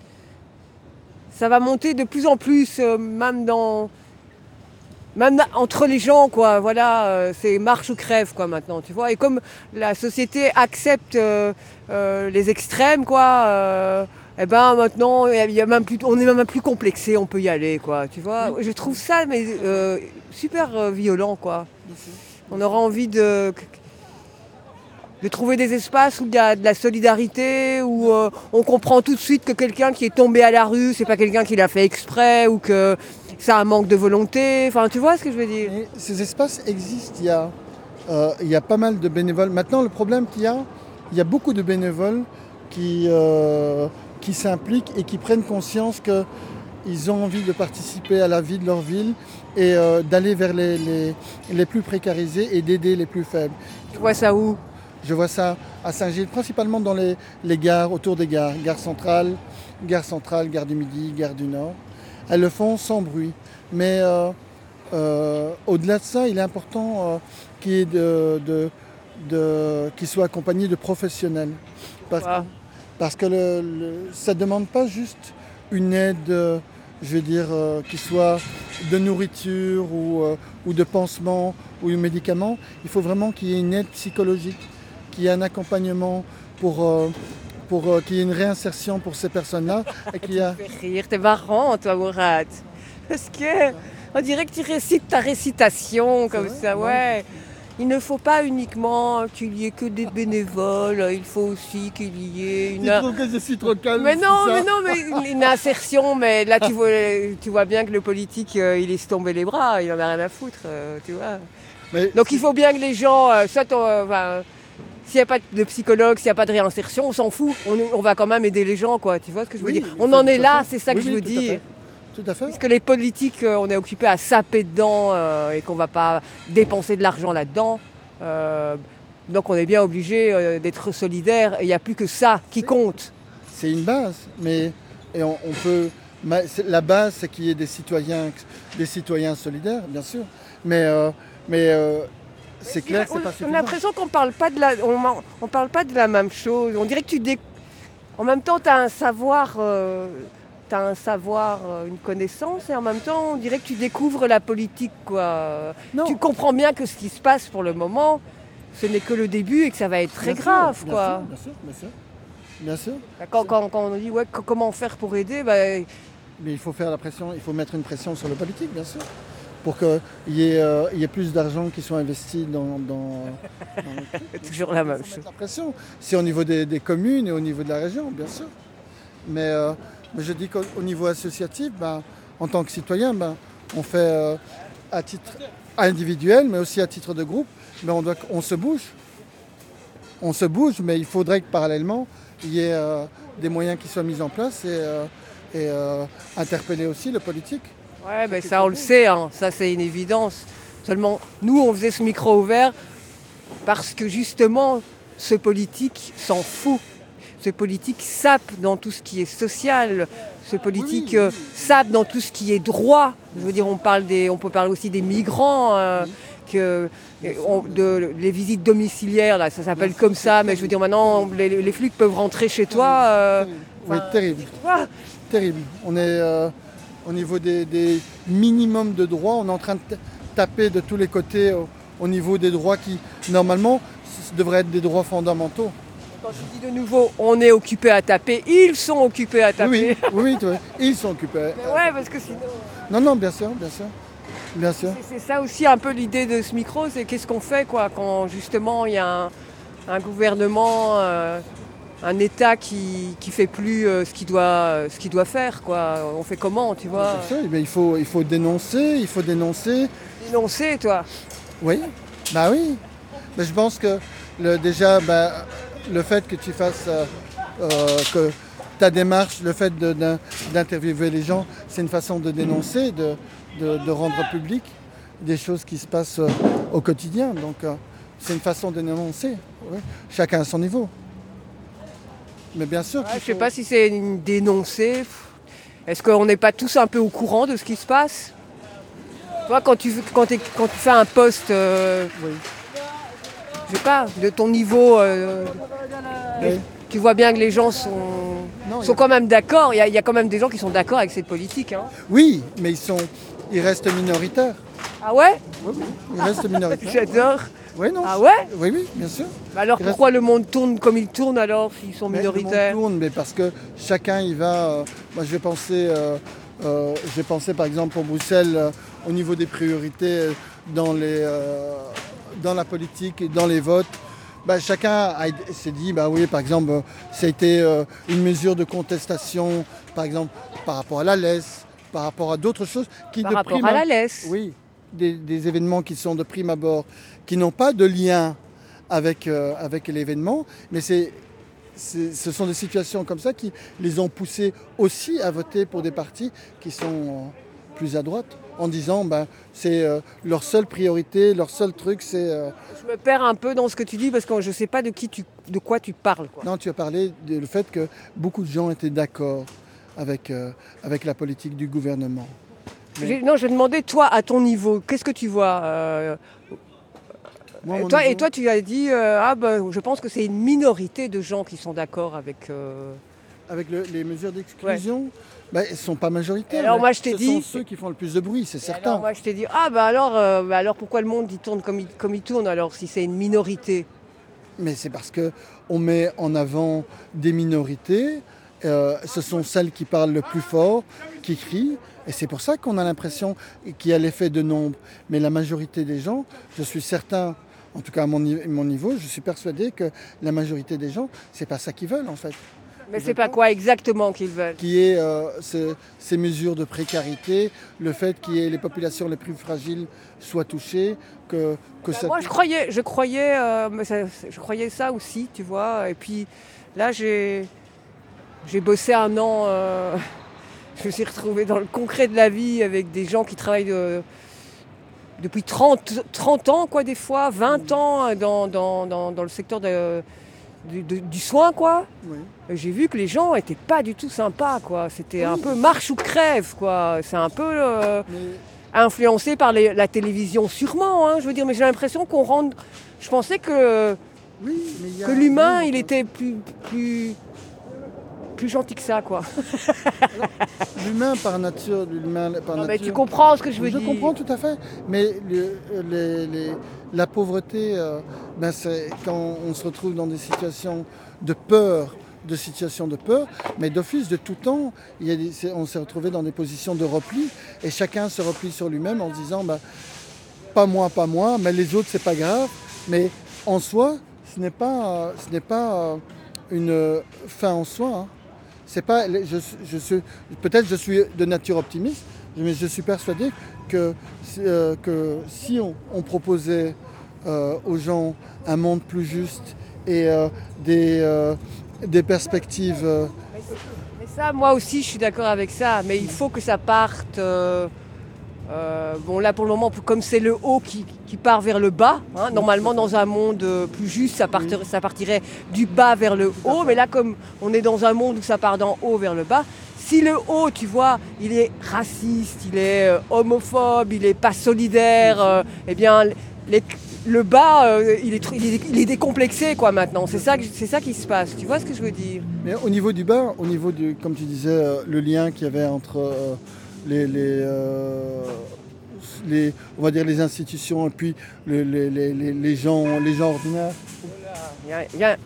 ça va monter de plus en plus, euh, même dans... Même na- entre les gens, quoi, voilà, euh, c'est marche ou crève, quoi, maintenant, tu vois. Et comme la société accepte euh, euh, les extrêmes, quoi, euh, eh ben maintenant, il y a- il y a même plus, on est même plus complexé, on peut y aller, quoi, tu vois. Je trouve ça, mais euh, super euh, violent, quoi. Bien sûr. On aura envie de, de trouver des espaces où il y a de la solidarité, où euh, on comprend tout de suite que quelqu'un qui est tombé à la rue, c'est pas quelqu'un qui l'a fait exprès, ou que c'est un manque de volonté. Enfin, tu vois ce que je veux dire? Et ces espaces existent, il y, a, euh, il y a pas mal de bénévoles. Maintenant, le problème qu'il y a, il y a beaucoup de bénévoles qui, euh, qui s'impliquent et qui prennent conscience qu'ils ont envie de participer à la vie de leur ville et euh, d'aller vers les, les, les plus précarisés et d'aider les plus faibles. Tu vois ça où? Je vois ça à Saint-Gilles, principalement dans les, les gares, autour des gares. Gare centrale, gare centrale, gare du Midi, gare du Nord. Elles le font sans bruit. Mais euh, euh, au-delà de ça, il est important euh, qu'il y ait de, de, de, qu'ils soient accompagnés de professionnels. Parce, Wow. parce que le, le- ça ne demande pas juste une aide, euh, je veux dire, euh, qui soit de nourriture ou, euh, ou de pansement ou de médicaments. Il faut vraiment qu'il y ait une aide psychologique, qu'il y ait un accompagnement pour, euh, pour euh, qu'il y ait une réinsertion pour ces personnes-là. Et qu'il y a... Tu fais rire, t'es marrant, toi, Mourad. Parce que on dirait que tu récites ta récitation comme vrai? ça, Ouais. ouais. Il ne faut pas uniquement qu'il y ait que des bénévoles, il faut aussi qu'il y ait une... Tu trouves que je suis trop calme? Mais non, c'est ça mais non, mais une, une insertion, mais là tu vois, tu vois bien que le politique, euh, il laisse tomber les bras, il en a rien à foutre, euh, tu vois. Mais Donc il faut bien que les gens, euh, soit on, euh, enfin, s'il n'y a pas de psychologue, s'il n'y a pas de réinsertion, on s'en fout, on, on va quand même aider les gens, quoi, tu vois ce que je veux Oui, dire. il On faut en tout est à là, fait. c'est ça que Oui, je oui, veux tout à dire. fait. Tout à fait. Parce que les politiques, euh, on est occupé à saper dedans euh, et qu'on ne va pas dépenser de l'argent là-dedans. Euh, donc on est bien obligé euh, d'être solidaire et il n'y a plus que ça qui compte. C'est une base, mais et on, on peut. ma- c'est- La base, c'est qu'il y ait des citoyens, des citoyens solidaires, bien sûr. Mais, euh, mais euh, c'est clair que c'est On- pas On a suffisant. l'impression qu'on parle pas de la, on, on parle pas de la même chose. On dirait que tu dé... En même temps, tu as un savoir, euh, t'as un savoir, euh, une connaissance, et en même temps, on dirait que tu découvres la politique, quoi. Non. Tu comprends bien que ce qui se passe pour le moment, ce n'est que le début et que ça va être très Bien sûr, grave, bien quoi. sûr, Bien sûr, bien sûr. Bien sûr. Quand, quand- quand on dit ouais, co- comment faire pour aider, bah, Mais il faut faire la pression, il faut mettre une pression sur le politique, bien sûr, pour qu'il y, ait, euh, il y ait plus d'argent qui soit investi dans, dans, dans le truc. c'est toujours la même Il faut chose. mettre la pression. C'est au niveau des, des communes et au niveau de la région, bien sûr. Mais, euh, mais je dis qu'au au niveau associatif, ben, en tant que citoyen, ben, on fait euh, à titre individuel, mais aussi à titre de groupe, mais on, doit, on se bouge. On se bouge, mais il faudrait que parallèlement, il y ait euh, des moyens qui soient mis en place et, euh, et euh, interpeller aussi le politique. Ouais, ben ça on le sait, hein, ça c'est une évidence. Seulement, nous on faisait ce micro ouvert parce que justement, ce politique s'en fout. Ce politique sape dans tout ce qui est social. Ce politique Oui, oui, euh, oui. sape dans tout ce qui est droit. Je veux dire, on, parle des, on peut parler aussi des migrants, euh, que, on- de, les visites domiciliaires, là, ça s'appelle comme ça, mais je veux dire, maintenant, les, les flics peuvent rentrer chez toi. euh, Oui, terrible. tu vois. Terrible. On est euh, au niveau des, des minimums de droits, on est en train de t- taper de tous les côtés au, au niveau des droits qui, normalement, c- devraient être des droits fondamentaux. Quand je dis de nouveau, on est occupé à taper, ils sont occupés à taper. Oui, oui, oui, tu vois, ils sont occupés. Mais ouais, parce que sinon... Non, non, bien sûr, bien sûr. Bien sûr. C'est c'est ça aussi un peu l'idée de ce micro, c'est qu'est-ce qu'on fait quoi, quand justement il y a un, un gouvernement, euh, un État qui qui fait plus euh, ce qu'il doit, euh, ce qu'il doit faire. Quoi. On fait comment, tu vois? Bien sûr, eh bien, il, faut, il faut dénoncer, il faut dénoncer. Dénoncer, toi. Oui, bah oui. Mais je pense que le, déjà, bah, le fait que tu fasses, euh, euh, que ta démarche, le fait de- d'in- d'interviewer les gens, c'est une façon de dénoncer, de, de- de rendre public des choses qui se passent euh, au quotidien. Donc euh, c'est une façon de dénoncer, oui. Chacun à son niveau. Mais bien sûr, Ouais, qu'il je sais faut- pas si c'est une dénoncer. Est-ce qu'on n'est pas tous un peu au courant de ce qui se passe? Toi, quand tu, quand t'es- quand tu fais un poste, euh, Oui. je sais pas, de ton niveau, euh, Oui. tu vois bien que les gens sont, Non, il y sont a- quand même d'accord. Il y, a- il y a quand même des gens qui sont d'accord avec cette politique. Hein. Oui, mais ils, sont, ils restent minoritaires. Ah ouais? Oui, oui, ils restent minoritaires. J'adore. Oui, non. Ah ouais? Oui, oui, bien sûr. Bah alors Il pourquoi le monde tourne comme il tourne alors s'ils sont Mais le monde minoritaires? tourne, mais parce que chacun y va. euh, moi, je vais penser, euh, euh, je vais penser par exemple pour Bruxelles euh, au niveau des priorités euh, dans, les, euh, dans la politique et dans les votes. Bah, chacun a- s'est dit, bah oui, par exemple, euh, ça a été euh, une mesure de contestation, par exemple, par rapport à la laisse, par rapport à d'autres choses qui Par de rapport prime à la ab- laisse. Oui, des, des événements qui sont de prime abord, qui n'ont pas de lien avec, euh, avec l'événement, mais c'est, c'est- ce sont des situations comme ça qui les ont poussés aussi à voter pour des partis qui sont euh, plus à droite, en disant ben, c'est euh, leur seule priorité, leur seul truc, c'est... euh, Je me perds un peu dans ce que tu dis parce que je ne sais pas de, qui tu, de quoi tu parles. Quoi. Non, tu as parlé du fait que beaucoup de gens étaient d'accord avec, euh, avec la politique du gouvernement. Mais- J'ai- Non, je demandais, toi, à ton niveau, qu'est-ce que tu vois euh, Moi, et, mon toi, et niveau- toi, tu as dit, euh, ah ben, je pense que c'est une minorité de gens qui sont d'accord avec... euh, Avec le- les mesures d'exclusion, ben, elles ne sont pas majoritaires. Et alors, mais moi, je t'ai ce dit- sont ceux qui font le plus de bruit, c'est Et certain. alors, moi, je t'ai dit, ah ben alors, euh, bah alors pourquoi le monde il tourne comme il, comme il tourne alors si c'est une minorité? Mais c'est parce qu'on met en avant des minorités, euh, ce sont celles qui parlent le plus fort, qui crient, et c'est pour ça qu'on a l'impression qu'il y a l'effet de nombre. Mais la majorité des gens, je suis certain, en tout cas à mon, ni- mon niveau, je suis persuadé que la majorité des gens, c'est pas ça qu'ils veulent en fait. Mais c'est pas quoi exactement qu'ils veulent. Qui est euh, ce- ces mesures de précarité, le fait que les populations les plus fragiles soient touchées, que, que ça... Moi, je croyais, je croyais, euh, mais ça- je croyais ça aussi, tu vois. Et puis là, j'ai, j'ai bossé un an. euh, je me suis retrouvée dans le concret de la vie avec des gens qui travaillent de- depuis trente, trente ans, quoi, des fois, vingt ans dans, dans, dans, dans le secteur de- du, de- du soin, quoi. Oui. Et j'ai vu que les gens étaient pas du tout sympas, quoi. C'était un Oui. peu marche ou crève, quoi. C'est un peu euh, Mais- influencé par les- la télévision, sûrement. Hein, je veux dire, mais j'ai l'impression qu'on rentre. Je pensais que, oui, mais il y a- que l'humain, oui, il était plus, plus, plus gentil que ça, quoi. L'humain par nature, l'humain par Non, mais nature. tu comprends ce que je veux Je dire. comprends tout à fait, mais le- les- les- la pauvreté, euh, ben c'est quand on se retrouve dans des situations de peur, de situations de peur, mais d'office de tout temps, il y a des- c'est- on s'est retrouvé dans des positions de repli, et chacun se replie sur lui-même en se disant, ben, pas moi, pas moi, mais les autres c'est pas grave, mais en soi, ce n'est pas, euh, ce n'est pas euh, une fin en soi. Hein. C'est pas, je, je suis, peut-être je suis de nature optimiste, mais je suis persuadé que, euh, que si on, on proposait euh, aux gens un monde plus juste et euh, des, euh, des perspectives... euh, Mais ça, moi aussi, je suis d'accord avec ça. Mais il faut que ça parte. euh, euh, bon, là, pour le moment, comme c'est le haut qui, qui part vers le bas, hein, normalement, dans un monde euh, plus juste, ça, partirait- ça partirait du bas vers le haut. Mais là, comme on est dans un monde où ça part d'en haut vers le bas, si le haut, tu vois, il est raciste, il est euh, homophobe, il est pas solidaire, euh, eh bien, les- le bas, euh, il, est, tr- il, est, il est décomplexé, quoi, maintenant. C'est ça, que- c'est ça qui se passe. Tu vois ce que je veux dire? Mais au niveau du bas, au niveau du, comme tu disais, euh, le lien qu'il y avait entre euh, les, les, euh, les, on va dire les institutions et puis le- les, les- les- les gens, les gens ordinaires. Il y a- il y a-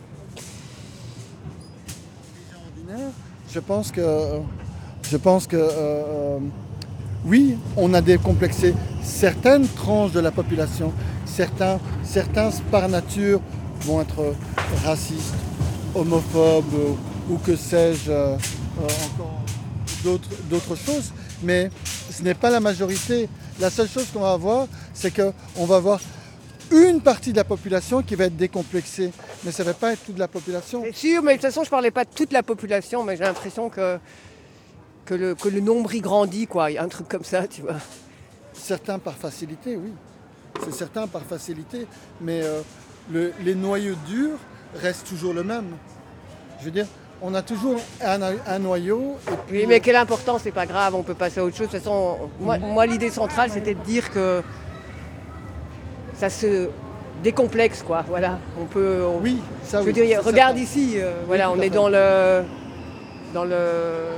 ordinaire, Je pense que, je pense que, euh, oui, on a décomplexé certaines tranches de la population. Certains, certains par nature vont être racistes, homophobes ou, ou que sais-je, euh, euh, encore d'autres, d'autres choses. Mais ce n'est pas la majorité. La seule chose qu'on va avoir, c'est qu'on va avoir une partie de la population qui va être décomplexée. Mais ça ne va pas être toute la population. C'est sûr, mais de toute façon, je parlais pas de toute la population, mais j'ai l'impression que, que, le, que le nombre y grandit, quoi. Il y a un truc comme ça, tu vois. Certains par facilité, oui. C'est certain par facilité. Mais euh, le- les noyaux durs restent toujours le même. Je veux dire, on a toujours un, un noyau. Et puis... Oui, mais quelle importance, c'est pas grave, on peut passer à autre chose. De toute façon, moi, moi l'idée centrale, c'était de dire que ça se décomplexe, quoi. Voilà, on peut. On... Oui, ça. Je veux oui, dire, regarde ici, euh, oui, voilà, on est dans le, dans le.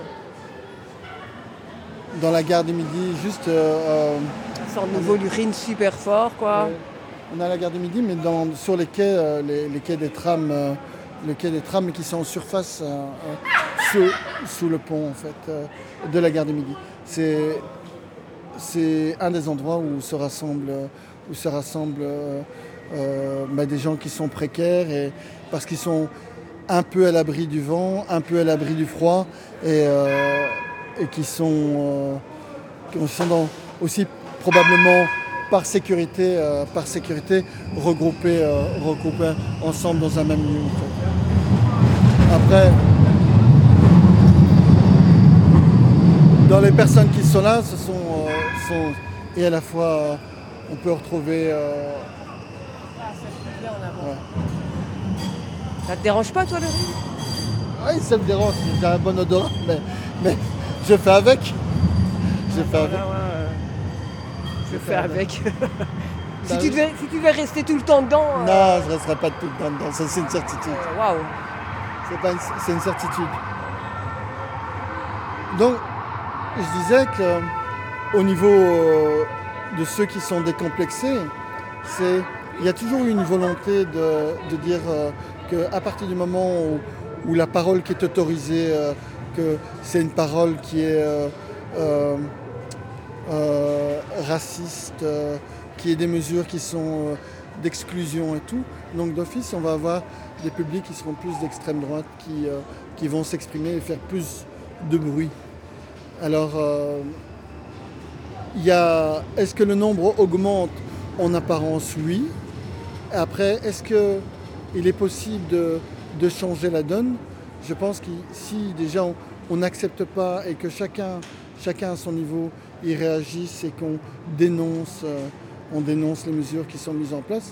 Dans la gare du Midi, juste. Euh, Sort nouveau l'urine super fort, quoi. Euh, on a la gare du Midi, mais dans, sur les quais, euh, les, les quais des trams, euh, les quais des trams qui sont en surface, euh, euh, sous, sous le pont en fait, euh, de la gare du Midi. C'est, c'est un des endroits où se rassemblent, où se rassemblent euh, euh, bah, des gens qui sont précaires et parce qu'ils sont un peu à l'abri du vent, un peu à l'abri du froid et, euh, et qui sont, euh, qui sont dans, aussi probablement par sécurité, euh, par sécurité regroupés, euh, regroupés ensemble dans un même lieu. En fait. Après, dans les personnes qui sont là, ce sont, euh, sont et à la fois, euh, on peut retrouver. Euh, ouais. Ça te dérange pas, toi, le riz? Oui, ça me dérange. J'ai un bon odorat, mais, mais je fais avec. Je fais avec. Je fais avec. si, tu devais, si tu devais rester tout le temps dedans. Non, euh... je ne resterai pas tout le temps dedans, ça c'est une certitude. Waouh! Wow. C'est, pas une, c'est une certitude. Donc, je disais qu'au niveau euh, de ceux qui sont décomplexés, c'est, il y a toujours eu une volonté de, de dire euh, qu'à partir du moment où, où la parole qui est autorisée, euh, que c'est une parole qui est. Euh, euh, Euh, racistes, euh, qui est des mesures qui sont euh, d'exclusion et tout. Donc d'office, on va avoir des publics qui seront plus d'extrême droite, qui, euh, qui vont s'exprimer et faire plus de bruit. Alors, euh, y a, est-ce que le nombre augmente? En apparence, oui. Après, est-ce qu'il est possible de, de changer la donne? Je pense que si déjà on n'accepte pas et que chacun, chacun à son niveau, ils réagissent et qu'on dénonce, euh, on dénonce les mesures qui sont mises en place.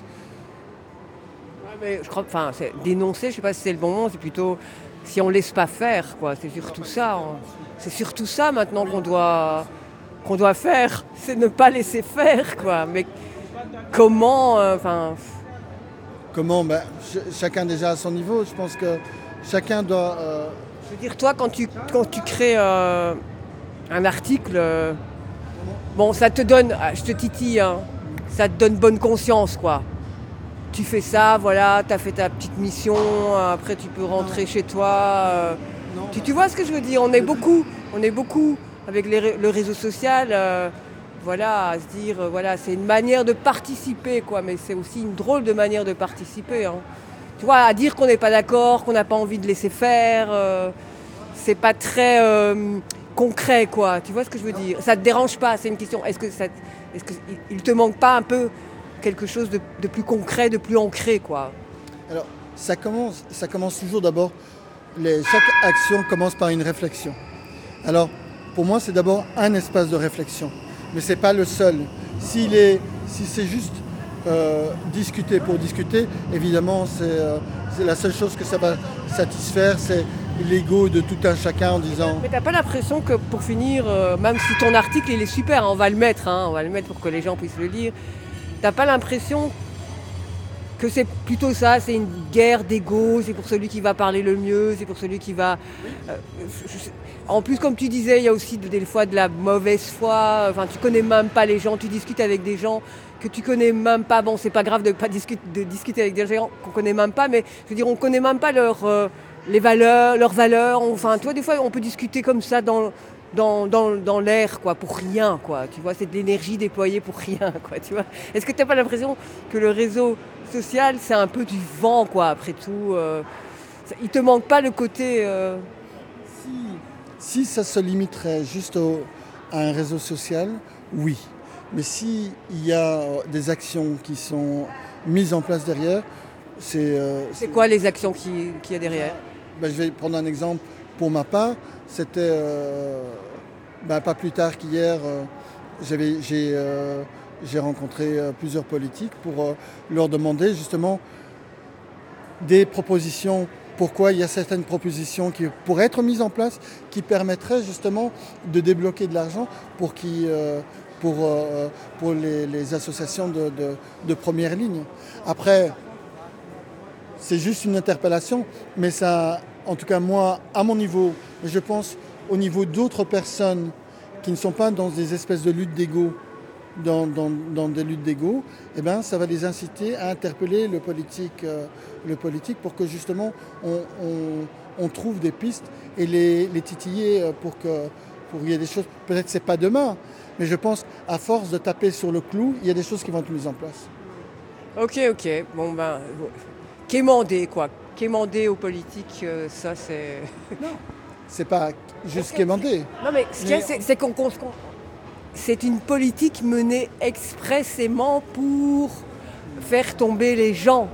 Ouais, mais je crois, enfin, c'est, dénoncer, je ne sais pas si c'est le bon mot, c'est plutôt si on ne laisse pas faire, quoi. C'est surtout ça. On, c'est surtout ça maintenant qu'on doit, qu'on doit faire, c'est ne pas laisser faire, quoi. Mais comment, enfin. Euh, comment, ben, ch- chacun déjà à son niveau. Je pense que chacun doit. Euh... Je veux dire, toi, quand tu, quand tu crées euh, un article. Euh, Bon, ça te donne, je te titille, hein, ça te donne bonne conscience, quoi. Tu fais ça, voilà, t'as fait ta petite mission, après tu peux rentrer non. chez toi. Euh, tu, tu vois ce que je veux dire? On est beaucoup, on est beaucoup avec les, le réseau social, euh, voilà, à se dire, euh, voilà, c'est une manière de participer, quoi, mais c'est aussi une drôle de manière de participer. Hein. Tu vois, à dire qu'on n'est pas d'accord, qu'on n'a pas envie de laisser faire, euh, c'est pas très... Euh, concret, quoi. Tu vois ce que je veux dire? Ça te dérange pas? C'est une question. Est-ce que ça, est-ce que il te manque pas un peu quelque chose de, de plus concret, de plus ancré, quoi? Alors, ça commence, ça commence toujours d'abord. Les, chaque action commence par une réflexion. Alors, pour moi, c'est d'abord un espace de réflexion, mais c'est pas le seul. S'il est, si c'est juste euh, discuter pour discuter, évidemment, c'est, euh, c'est la seule chose que ça va satisfaire, c'est l'ego de tout un chacun en disant... Mais t'as pas l'impression que pour finir, euh, même si ton article il est super, hein, on va le mettre, hein, on va le mettre pour que les gens puissent le lire, t'as pas l'impression que c'est plutôt ça, c'est une guerre d'ego, c'est pour celui qui va parler le mieux, c'est pour celui qui va... Euh, je, en plus, comme tu disais, il y a aussi des fois de la mauvaise foi, enfin tu connais même pas les gens, tu discutes avec des gens que tu connais même pas, bon c'est pas grave de pas discuter, de discuter avec des gens qu'on connaît même pas, mais je veux dire on connaît même pas leur... Euh, les valeurs, leurs valeurs, enfin, tu vois, des fois, on peut discuter comme ça dans, dans, dans, dans l'air, quoi, pour rien, quoi, tu vois, c'est de l'énergie déployée pour rien, quoi, tu vois. Est-ce que tu n'as pas l'impression que le réseau social, c'est un peu du vent, quoi, après tout euh, ça, il te manque pas le côté... Euh... Si, si ça se limiterait juste au, à un réseau social, oui. Mais s'il y a des actions qui sont mises en place derrière, c'est... Euh, c'est, c'est quoi les actions qu'il qui y a derrière? Ben, je vais prendre un exemple pour ma part. C'était euh, ben, pas plus tard qu'hier, euh, j'avais, j'ai, euh, j'ai rencontré euh, plusieurs politiques pour euh, leur demander justement des propositions pourquoi il y a certaines propositions qui pourraient être mises en place qui permettraient justement de débloquer de l'argent pour, qui, euh, pour, euh, pour les, les associations de, de, de première ligne. Après, c'est juste une interpellation, mais ça, en tout cas moi, à mon niveau, je pense au niveau d'autres personnes qui ne sont pas dans des espèces de luttes d'ego, dans, dans, dans des luttes d'ego, eh ben, ça va les inciter à interpeller le politique, euh, le politique pour que justement on, on, on trouve des pistes et les, les titiller pour que pour qu'il y ait des choses. Peut-être que c'est pas demain, mais je pense à force de taper sur le clou, il y a des choses qui vont être mises en place. Ok, ok. Bon ben, quémander quoi. Quémander aux politiques, euh, ça c'est. Non, c'est pas juste quémander. Non mais ce qu'il y a, c'est, c'est qu'on, qu'on, qu'on c'est une politique menée expressément pour faire tomber les gens.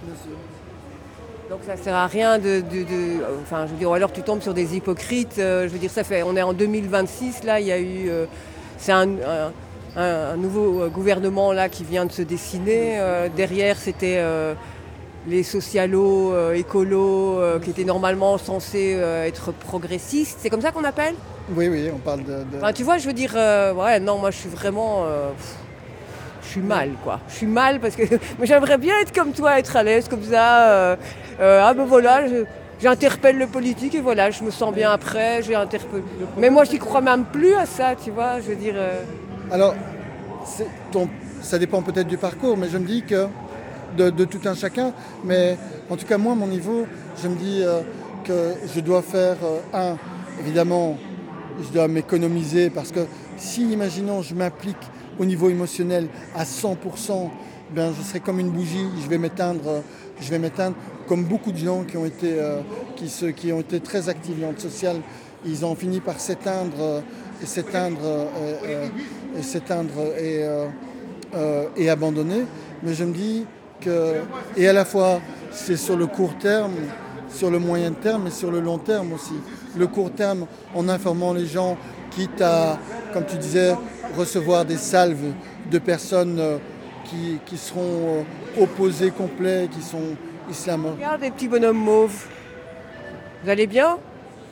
Donc ça ne sert à rien de, de, de... Enfin, je veux dire, ou alors tu tombes sur des hypocrites. Euh, je veux dire, ça fait... On est en deux mille vingt-six, là, il y a eu... Euh, c'est un, un, un, un nouveau gouvernement, là, qui vient de se dessiner. Euh, derrière, c'était euh, les socialos, euh, écolos, euh, qui étaient normalement censés euh, être progressistes. C'est comme ça qu'on appelle ? Oui, oui, on parle de... de... Enfin, tu vois, je veux dire, euh, ouais, non, moi je suis vraiment... Euh, pff, je suis mal, quoi. Je suis mal parce que mais j'aimerais bien être comme toi, être à l'aise comme ça. Euh, euh, ah ben voilà, je, j'interpelle le politique et voilà, je me sens bien après, j'ai interpellé. Mais moi, j'y crois même plus à ça, tu vois, je veux dire... Euh... Alors, c'est ton, ça dépend peut-être du parcours, mais je me dis que de, de tout un chacun, mais en tout cas, moi, à mon niveau, je me dis euh, que je dois faire, euh, un, évidemment... je dois m'économiser parce que si, imaginons, je m'implique au niveau émotionnel à cent pour cent, ben, je serai comme une bougie, je vais m'éteindre, je vais m'éteindre comme beaucoup de gens qui ont été, euh, qui, se, qui ont été très actifs dans le social, ils ont fini par s'éteindre euh, et s'éteindre euh, euh, et s'éteindre et, euh, euh, et abandonner. Mais je me dis que, et à la fois, c'est sur le court terme, sur le moyen terme et sur le long terme aussi. Le court terme en informant les gens, quitte à, comme tu disais, recevoir des salves de personnes qui, qui seront opposées complets, qui sont islamo. Regarde les petits bonhommes mauves. Vous allez bien ?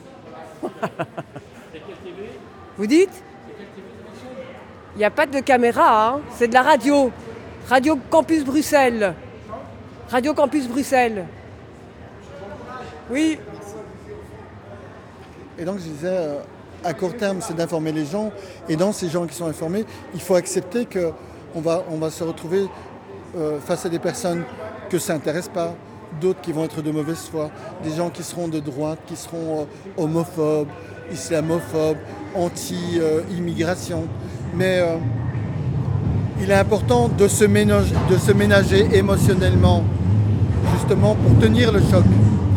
Vous dites ? Il n'y a pas de caméra, hein, c'est de la radio. Radio Campus Bruxelles. Radio Campus Bruxelles. Oui. Et donc je disais, euh, à court terme, c'est d'informer les gens. Et dans ces gens qui sont informés, il faut accepter qu'on va, on va se retrouver euh, face à des personnes que ça n'intéresse pas, d'autres qui vont être de mauvaise foi, des gens qui seront de droite, qui seront euh, homophobes, islamophobes, anti-immigration. Mais euh, il est important de se ménager, de se ménager émotionnellement, justement pour tenir le choc.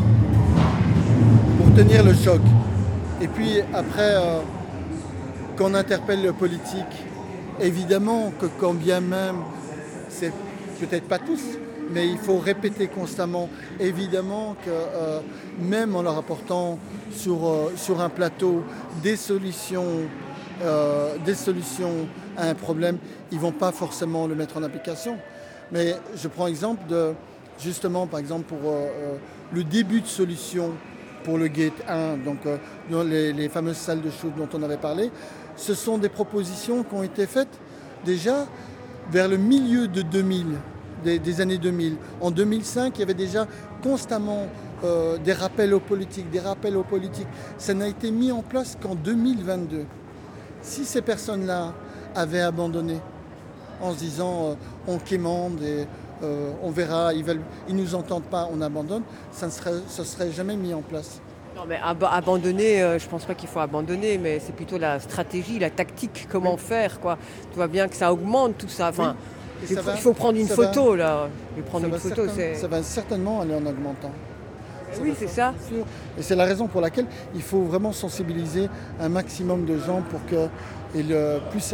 Pour tenir le choc. Et puis après, euh, quand on interpelle le politique, évidemment que quand bien même, c'est peut-être pas tous, mais il faut répéter constamment, évidemment que euh, même en leur apportant sur, euh, sur un plateau des solutions, euh, des solutions à un problème, ils ne vont pas forcément le mettre en application. Mais je prends exemple de, justement, par exemple, pour euh, le début de solution pour le Gate un, donc euh, les, les fameuses salles de shoot dont on avait parlé, ce sont des propositions qui ont été faites déjà vers le milieu de deux mille, des, des années deux mille. En deux mille cinq, il y avait déjà constamment euh, des rappels aux politiques, des rappels aux politiques. Ça n'a été mis en place qu'en deux mille vingt-deux. Si ces personnes-là avaient abandonné en se disant euh, on quémande et Euh, on verra, ils veulent, ils nous entendent pas, on abandonne, ça ne serait, ça serait jamais mis en place. Non mais ab- abandonner, euh, je pense pas qu'il faut abandonner, mais c'est plutôt la stratégie, la tactique, comment oui. faire quoi. Tu vois bien que ça augmente tout ça. Enfin, oui. il, faut, va, il faut prendre une photo va, là. Il faut prendre une photo, certain, c'est... ça va certainement aller en augmentant. Ça oui, c'est ça. Sûr. Et c'est la raison pour laquelle il faut vraiment sensibiliser un maximum de gens pour qu'ils puissent.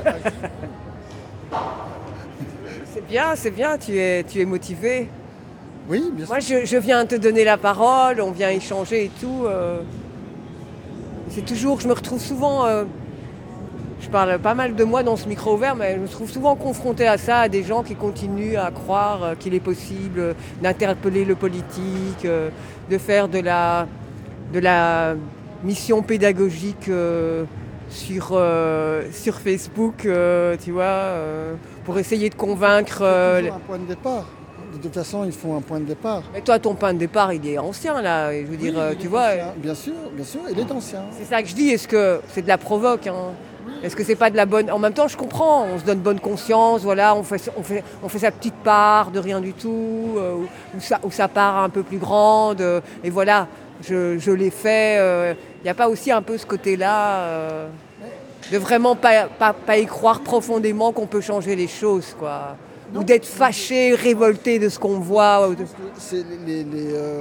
C'est bien, c'est bien, tu es, tu es motivé. Oui, bien sûr. Moi, je, je viens te donner la parole, on vient échanger et tout. Euh, c'est toujours, je me retrouve souvent euh, je parle pas mal de moi dans ce micro ouvert, mais je me trouve souvent confrontée à ça, à des gens qui continuent à croire euh, qu'il est possible euh, d'interpeller le politique, euh, de faire de la, de la mission pédagogique euh, sur, euh, sur Facebook, euh, tu vois, euh, pour essayer de convaincre... euh, C'est toujours un point de départ. De toute façon, ils font un point de départ. Mais toi, ton point de départ, il est ancien, là. Je veux dire, Oui, euh, il tu est vois... ancien. Bien sûr, bien sûr, il est ancien. C'est ça que je dis, est-ce que c'est de la provoque, hein? Est-ce que c'est pas de la bonne... En même temps, je comprends, on se donne bonne conscience, voilà, on fait, on fait, on fait sa petite part de rien du tout, euh, ou, sa, ou sa part un peu plus grande, euh, et voilà, je, je l'ai fait. Il euh, n'y a pas aussi un peu ce côté-là euh, de vraiment pas, pas, pas y croire profondément qu'on peut changer les choses, quoi. Non. Ou d'être fâché, révolté de ce qu'on voit. De... C'est les, les, euh,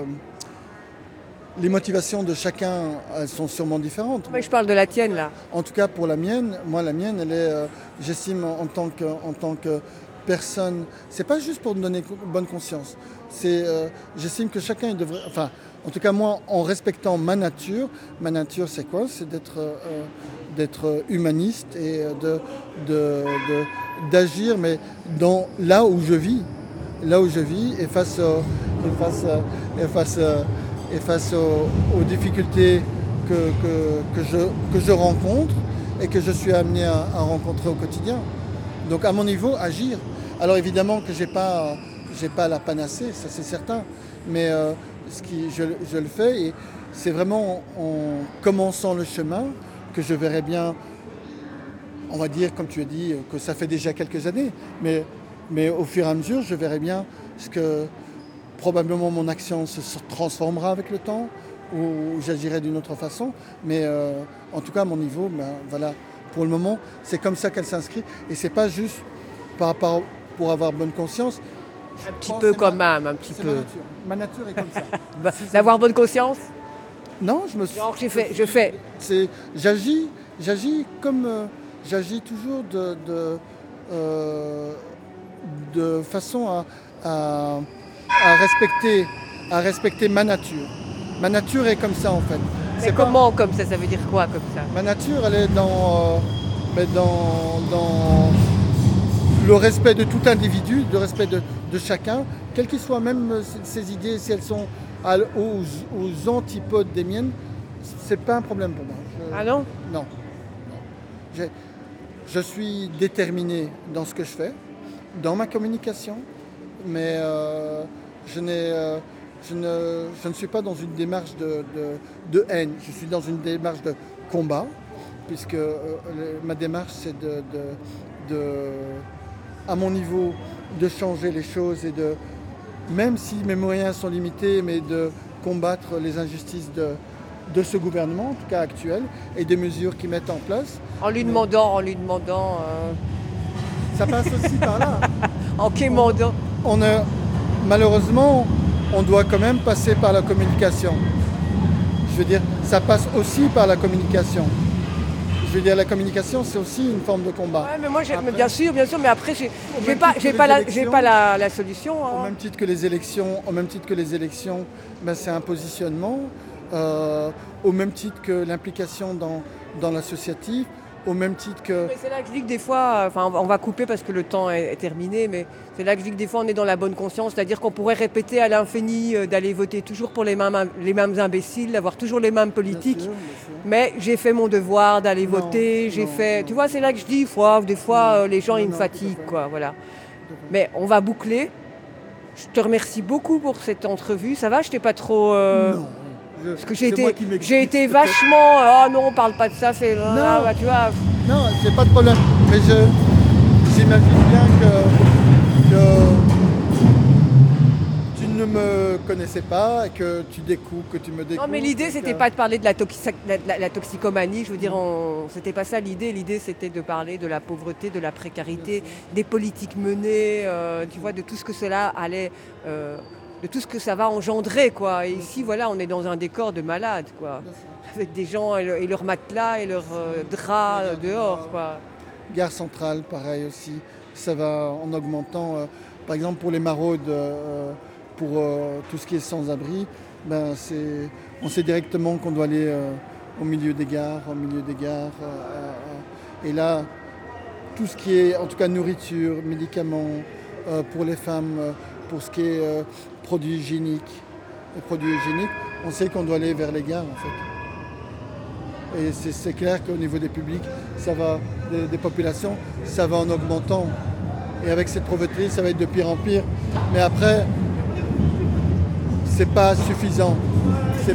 les motivations de chacun, elles sont sûrement différentes. Mais je parle de la tienne, là. En tout cas, pour la mienne, moi, la mienne, elle est, euh, j'estime en tant que, en tant que personne, c'est pas juste pour me donner bonne conscience. C'est, euh, j'estime que chacun il devrait, enfin, en tout cas moi, en respectant ma nature, ma nature, c'est quoi? C'est d'être, euh, d'être humaniste et de, de, de, d'agir, mais dans là où je vis, là où je vis, et face, euh, et face, euh, et face, euh, et face aux, aux difficultés que, que, que, je, que je rencontre et que je suis amené à, à rencontrer au quotidien. Donc à mon niveau, agir. Alors évidemment que j'ai pas, j'ai pas la panacée, ça c'est certain, mais euh, ce qui, je, je le fais et c'est vraiment en, en commençant le chemin que je verrai bien, on va dire, comme tu as dit, que ça fait déjà quelques années, mais, mais au fur et à mesure, je verrai bien ce que probablement mon action se transformera avec le temps ou j'agirai d'une autre façon, mais euh, en tout cas à mon niveau, ben, voilà, pour le moment, c'est comme ça qu'elle s'inscrit et c'est pas juste par rapport pour avoir bonne conscience. Un petit peu quand même, un petit peu. Ma nature. ma nature est comme ça. bah, D'avoir bonne conscience? Non, je me suis. Genre, j'ai fait, je fais. C'est, j'agis, j'agis comme euh, j'agis toujours de de, euh, de façon à, à, à respecter à respecter ma nature. Ma nature est comme ça en fait. C'est comment pas... comme ça? Ça veut dire quoi comme ça? Ma nature, elle est dans euh, mais dans dans le respect de tout individu, le respect de, de chacun, quelles qu'ils soient même ses idées, si elles sont à, aux, aux antipodes des miennes, c'est pas un problème pour moi. Je, ah non? Non. non. Je, je suis déterminé dans ce que je fais, dans ma communication, mais euh, je, n'ai, euh, je, ne, je ne suis pas dans une démarche de, de, de haine, je suis dans une démarche de combat, puisque euh, le, ma démarche c'est de, de, de à mon niveau, de changer les choses et de, même si mes moyens sont limités, mais de combattre les injustices de, de ce gouvernement, en tout cas actuel, et des mesures qu'ils mettent en place. En lui demandant, mais, en lui demandant... Euh... Ça passe aussi par là. En quémandant. On, on a, malheureusement, on doit quand même passer par la communication. Je veux dire, ça passe aussi par la communication. Je veux dire, la communication, c'est aussi une forme de combat. Ouais, mais moi, après, bien sûr, bien sûr, mais après, j'ai, j'ai pas, j'ai pas, la, j'ai pas la, la solution. Hein. Au même titre que les élections, au même titre que les élections, ben, c'est un positionnement. Euh, au même titre que l'implication dans, dans l'associatif, au même titre que... Mais c'est là que je dis que des fois, enfin, on va couper parce que le temps est, est terminé, mais c'est là que je dis que des fois, on est dans la bonne conscience, c'est-à-dire qu'on pourrait répéter à l'infini euh, d'aller voter toujours pour les mêmes, les mêmes imbéciles, d'avoir toujours les mêmes politiques, bien sûr, bien sûr. Mais j'ai fait mon devoir d'aller non, voter, j'ai non, fait... Non. Tu vois, c'est là que je dis, fois, des fois, euh, les gens, non, ils me fatiguent, quoi, voilà. Mais on va boucler. Je te remercie beaucoup pour cette entrevue. Ça va, je t'ai pas trop... Euh... Non. Je, Parce que j'ai été, j'ai été vachement... Oh non, on parle pas de ça, c'est... Non, là, bah, tu vois. Non, c'est pas de problème. Mais je, j'imagine bien que, que tu ne me connaissais pas, que tu découvres, que tu me découvres. Non, mais l'idée, c'était que... pas de parler de la, toxi- la, la, la toxicomanie. Je veux dire, on, c'était pas ça l'idée. L'idée, c'était de parler de la pauvreté, de la précarité, des politiques menées, euh, tu vois, de tout ce que cela allait... Euh, de tout ce que ça va engendrer, quoi. Et ici, voilà, on est dans un décor de malade, quoi. Avec des gens et, le, et leurs matelas et leurs euh, draps euh, dehors, quoi. Gare centrale, pareil aussi. Ça va en augmentant. Euh, par exemple, pour les maraudes, euh, pour euh, tout ce qui est sans-abri, ben, c'est, on sait directement qu'on doit aller euh, au milieu des gares, au milieu des gares. Euh, Et là, tout ce qui est, en tout cas, nourriture, médicaments, euh, pour les femmes, euh, pour ce qui est euh, produits hygiéniques, les produits hygiéniques, on sait qu'on doit aller vers les gares, en fait. Et c'est, c'est clair qu'au niveau des publics, ça va, des, des populations, ça va en augmentant. Et avec cette pauvreté, ça va être de pire en pire. Mais après, c'est pas suffisant. C'est,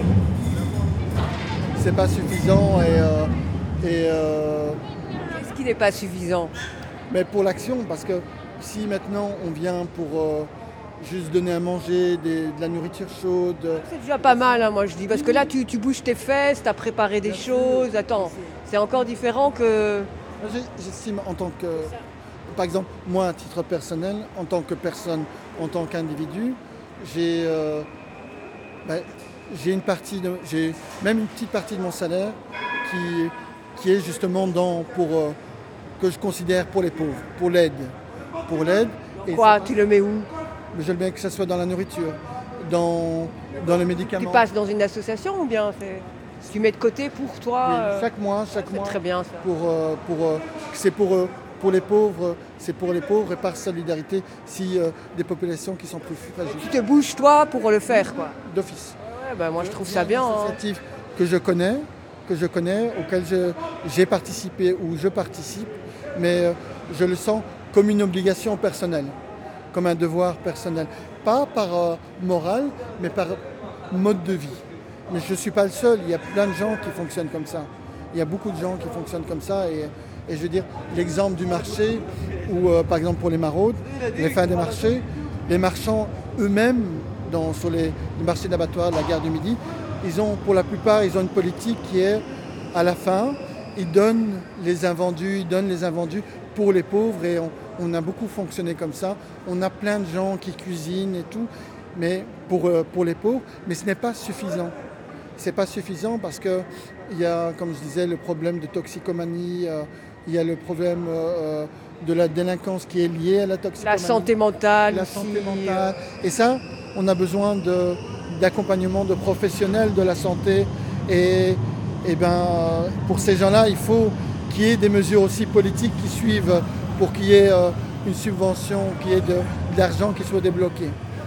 c'est pas suffisant et, euh, et euh, Qu'est-ce qui n'est pas suffisant? mais pour l'action, parce que si maintenant on vient pour euh, juste donner à manger des- de la nourriture chaude, C'est déjà pas mal, hein, moi je dis, parce que là tu, tu bouges tes fesses, tu as préparé des choses. Attends, c'est encore différent que... moi, j'ai- j'estime en tant que, par exemple, moi à titre personnel, en tant que personne, en tant qu'individu, j'ai euh, ben, j'ai une partie, de, j'ai même une petite partie de mon salaire qui, qui est justement dans, pour, euh, que je considère pour les pauvres, pour l'aide. Pour l'aide. Et Quoi, ça- tu le mets où? je le mets que ce soit dans la nourriture, dans, dans les Tu médicaments. passes dans une association ou bien c'est... tu mets de côté pour toi? Oui, euh, chaque mois, chaque c'est mois. très bien ça. Pour, euh, pour, euh, c'est pour, euh, pour les pauvres, c'est pour les pauvres et par solidarité si euh, des populations qui sont plus fragiles. Tu te bouges toi pour le faire, quoi. D'office. Ouais, bah, moi je trouve ça bien. Des hein. initiatives que je connais, que je connais, auxquelles je- j'ai participé ou je participe, mais euh, je le sens comme une obligation personnelle, comme un devoir personnel. Pas par euh, morale, mais par mode de vie. Mais je ne suis pas le seul, il y a plein de gens qui fonctionnent comme ça. Il y a beaucoup de gens qui fonctionnent comme ça et, et je veux dire, l'exemple du marché, ou euh, par exemple pour les maraudes, les fins des marchés, les marchands eux-mêmes, dans, sur les, les marchés d'abattoirs de la gare du Midi, ils ont, pour la plupart, ils ont une politique qui est, à la fin, ils donnent les invendus, ils donnent les invendus pour les pauvres et on, on a beaucoup fonctionné comme ça. On a plein de gens qui cuisinent et tout, mais pour, euh, pour les pauvres, mais ce n'est pas suffisant. C'est pas suffisant parce que il y a, comme je disais, le problème de toxicomanie, euh, il y a le problème euh, de la délinquance qui est liée à la toxicomanie. La santé mentale La aussi, santé mentale. Et ça, on a besoin de, d'accompagnement de professionnels de la santé. Et, et ben, pour ces gens-là, il faut qu'il y ait des mesures aussi politiques qui suivent pour qu'il y ait euh, une subvention, qu'il y ait de, de l'argent qui soit débloqué.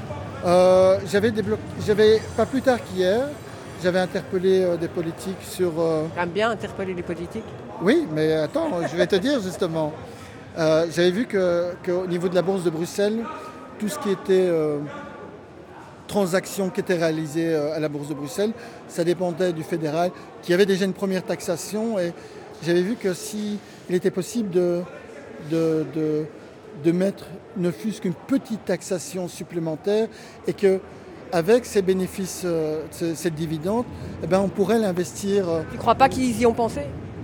Euh, j'avais, débloqué, j'avais, pas plus tard qu'hier, j'avais interpellé euh, des politiques sur... euh, J'aime bien interpeller les politiques. Oui, mais attends, je vais te dire justement. Euh, j'avais vu que, qu'au niveau de la bourse de Bruxelles, tout ce qui était euh, transactions qui étaient réalisées euh, à la bourse de Bruxelles, ça dépendait du fédéral, qui avait déjà une première taxation. Et j'avais vu que si il était possible de, de, de, de mettre ne fût-ce qu'une petite taxation supplémentaire et que avec ces bénéfices, euh, ce- cette dividende, eh ben, on pourrait l'investir. euh, Tu crois pas qu'ils y ont pensé?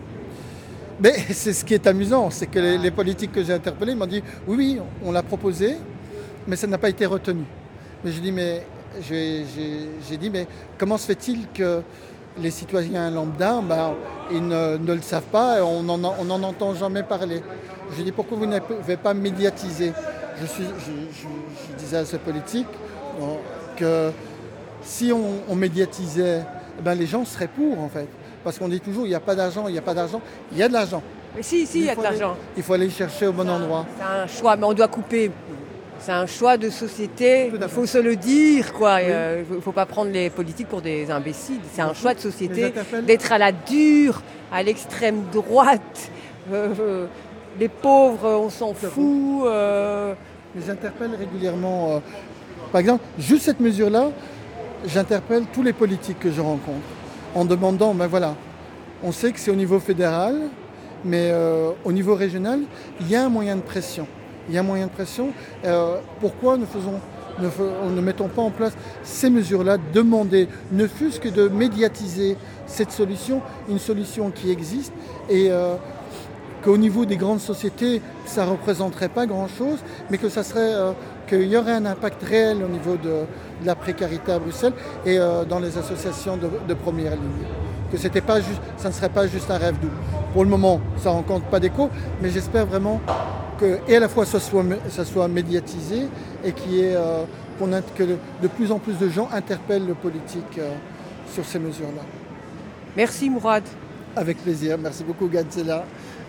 Mais c'est ce qui est amusant, c'est que les, les politiques que j'ai interpellés m'ont dit oui, oui, on l'a proposé, mais ça n'a pas été retenu. Mais je dis mais j'ai, j'ai- j'ai dit mais comment se fait-il que les citoyens lambda, ben, ils ne, ne le savent pas et on n'en on n'en entend jamais parler. Je dis pourquoi vous n'avez pas médiatisé. Je, suis, je, je- je disais à ce politique bon, que si on, on médiatisait, eh ben, les gens seraient pour en fait. Parce qu'on dit toujours il n'y a pas d'argent, il n'y a pas d'argent. Il y a de l'argent. Mais si, si, il y a de faut aller- l'argent. Il faut aller le chercher au bon endroit. C'est un choix, mais on doit couper. C'est un choix de société, Tout à il fait. faut se le dire, quoi. Oui. Euh, Il ne faut pas prendre les politiques pour des imbéciles. C'est un choix de Les société interpelle. d'être à la dure, à l'extrême droite. Euh, euh, les pauvres, on s'en Tout à fait. fout. euh. Mais j'interpelle régulièrement. euh, par exemple, juste cette mesure-là, j'interpelle tous les politiques que je rencontre en demandant, ben voilà, on sait que c'est au niveau fédéral, mais euh, au niveau régional, il y a un moyen de pression. Il y a un moyen de pression. Euh, pourquoi ne, faisons, ne, fe- ne mettons pas en place ces mesures-là, demander, ne fût-ce que de médiatiser cette solution, une solution qui existe, et euh, qu'au niveau des grandes sociétés, ça ne représenterait pas grand-chose, mais que ça serait, euh, qu'il y aurait un impact réel au niveau de, de la précarité à Bruxelles et euh, dans les associations de, de première ligne. Que c'était pas juste, ça ne serait pas juste un rêve doux. Pour le moment, ça ne rencontre pas d'écho, mais j'espère vraiment que, et à la fois, ça soit, ça soit médiatisé et qu'il y ait, euh, qu'on a- que de plus en plus de gens interpellent le politique euh, sur ces mesures-là. Merci Mourad. Avec plaisir. Merci beaucoup, Gadzela.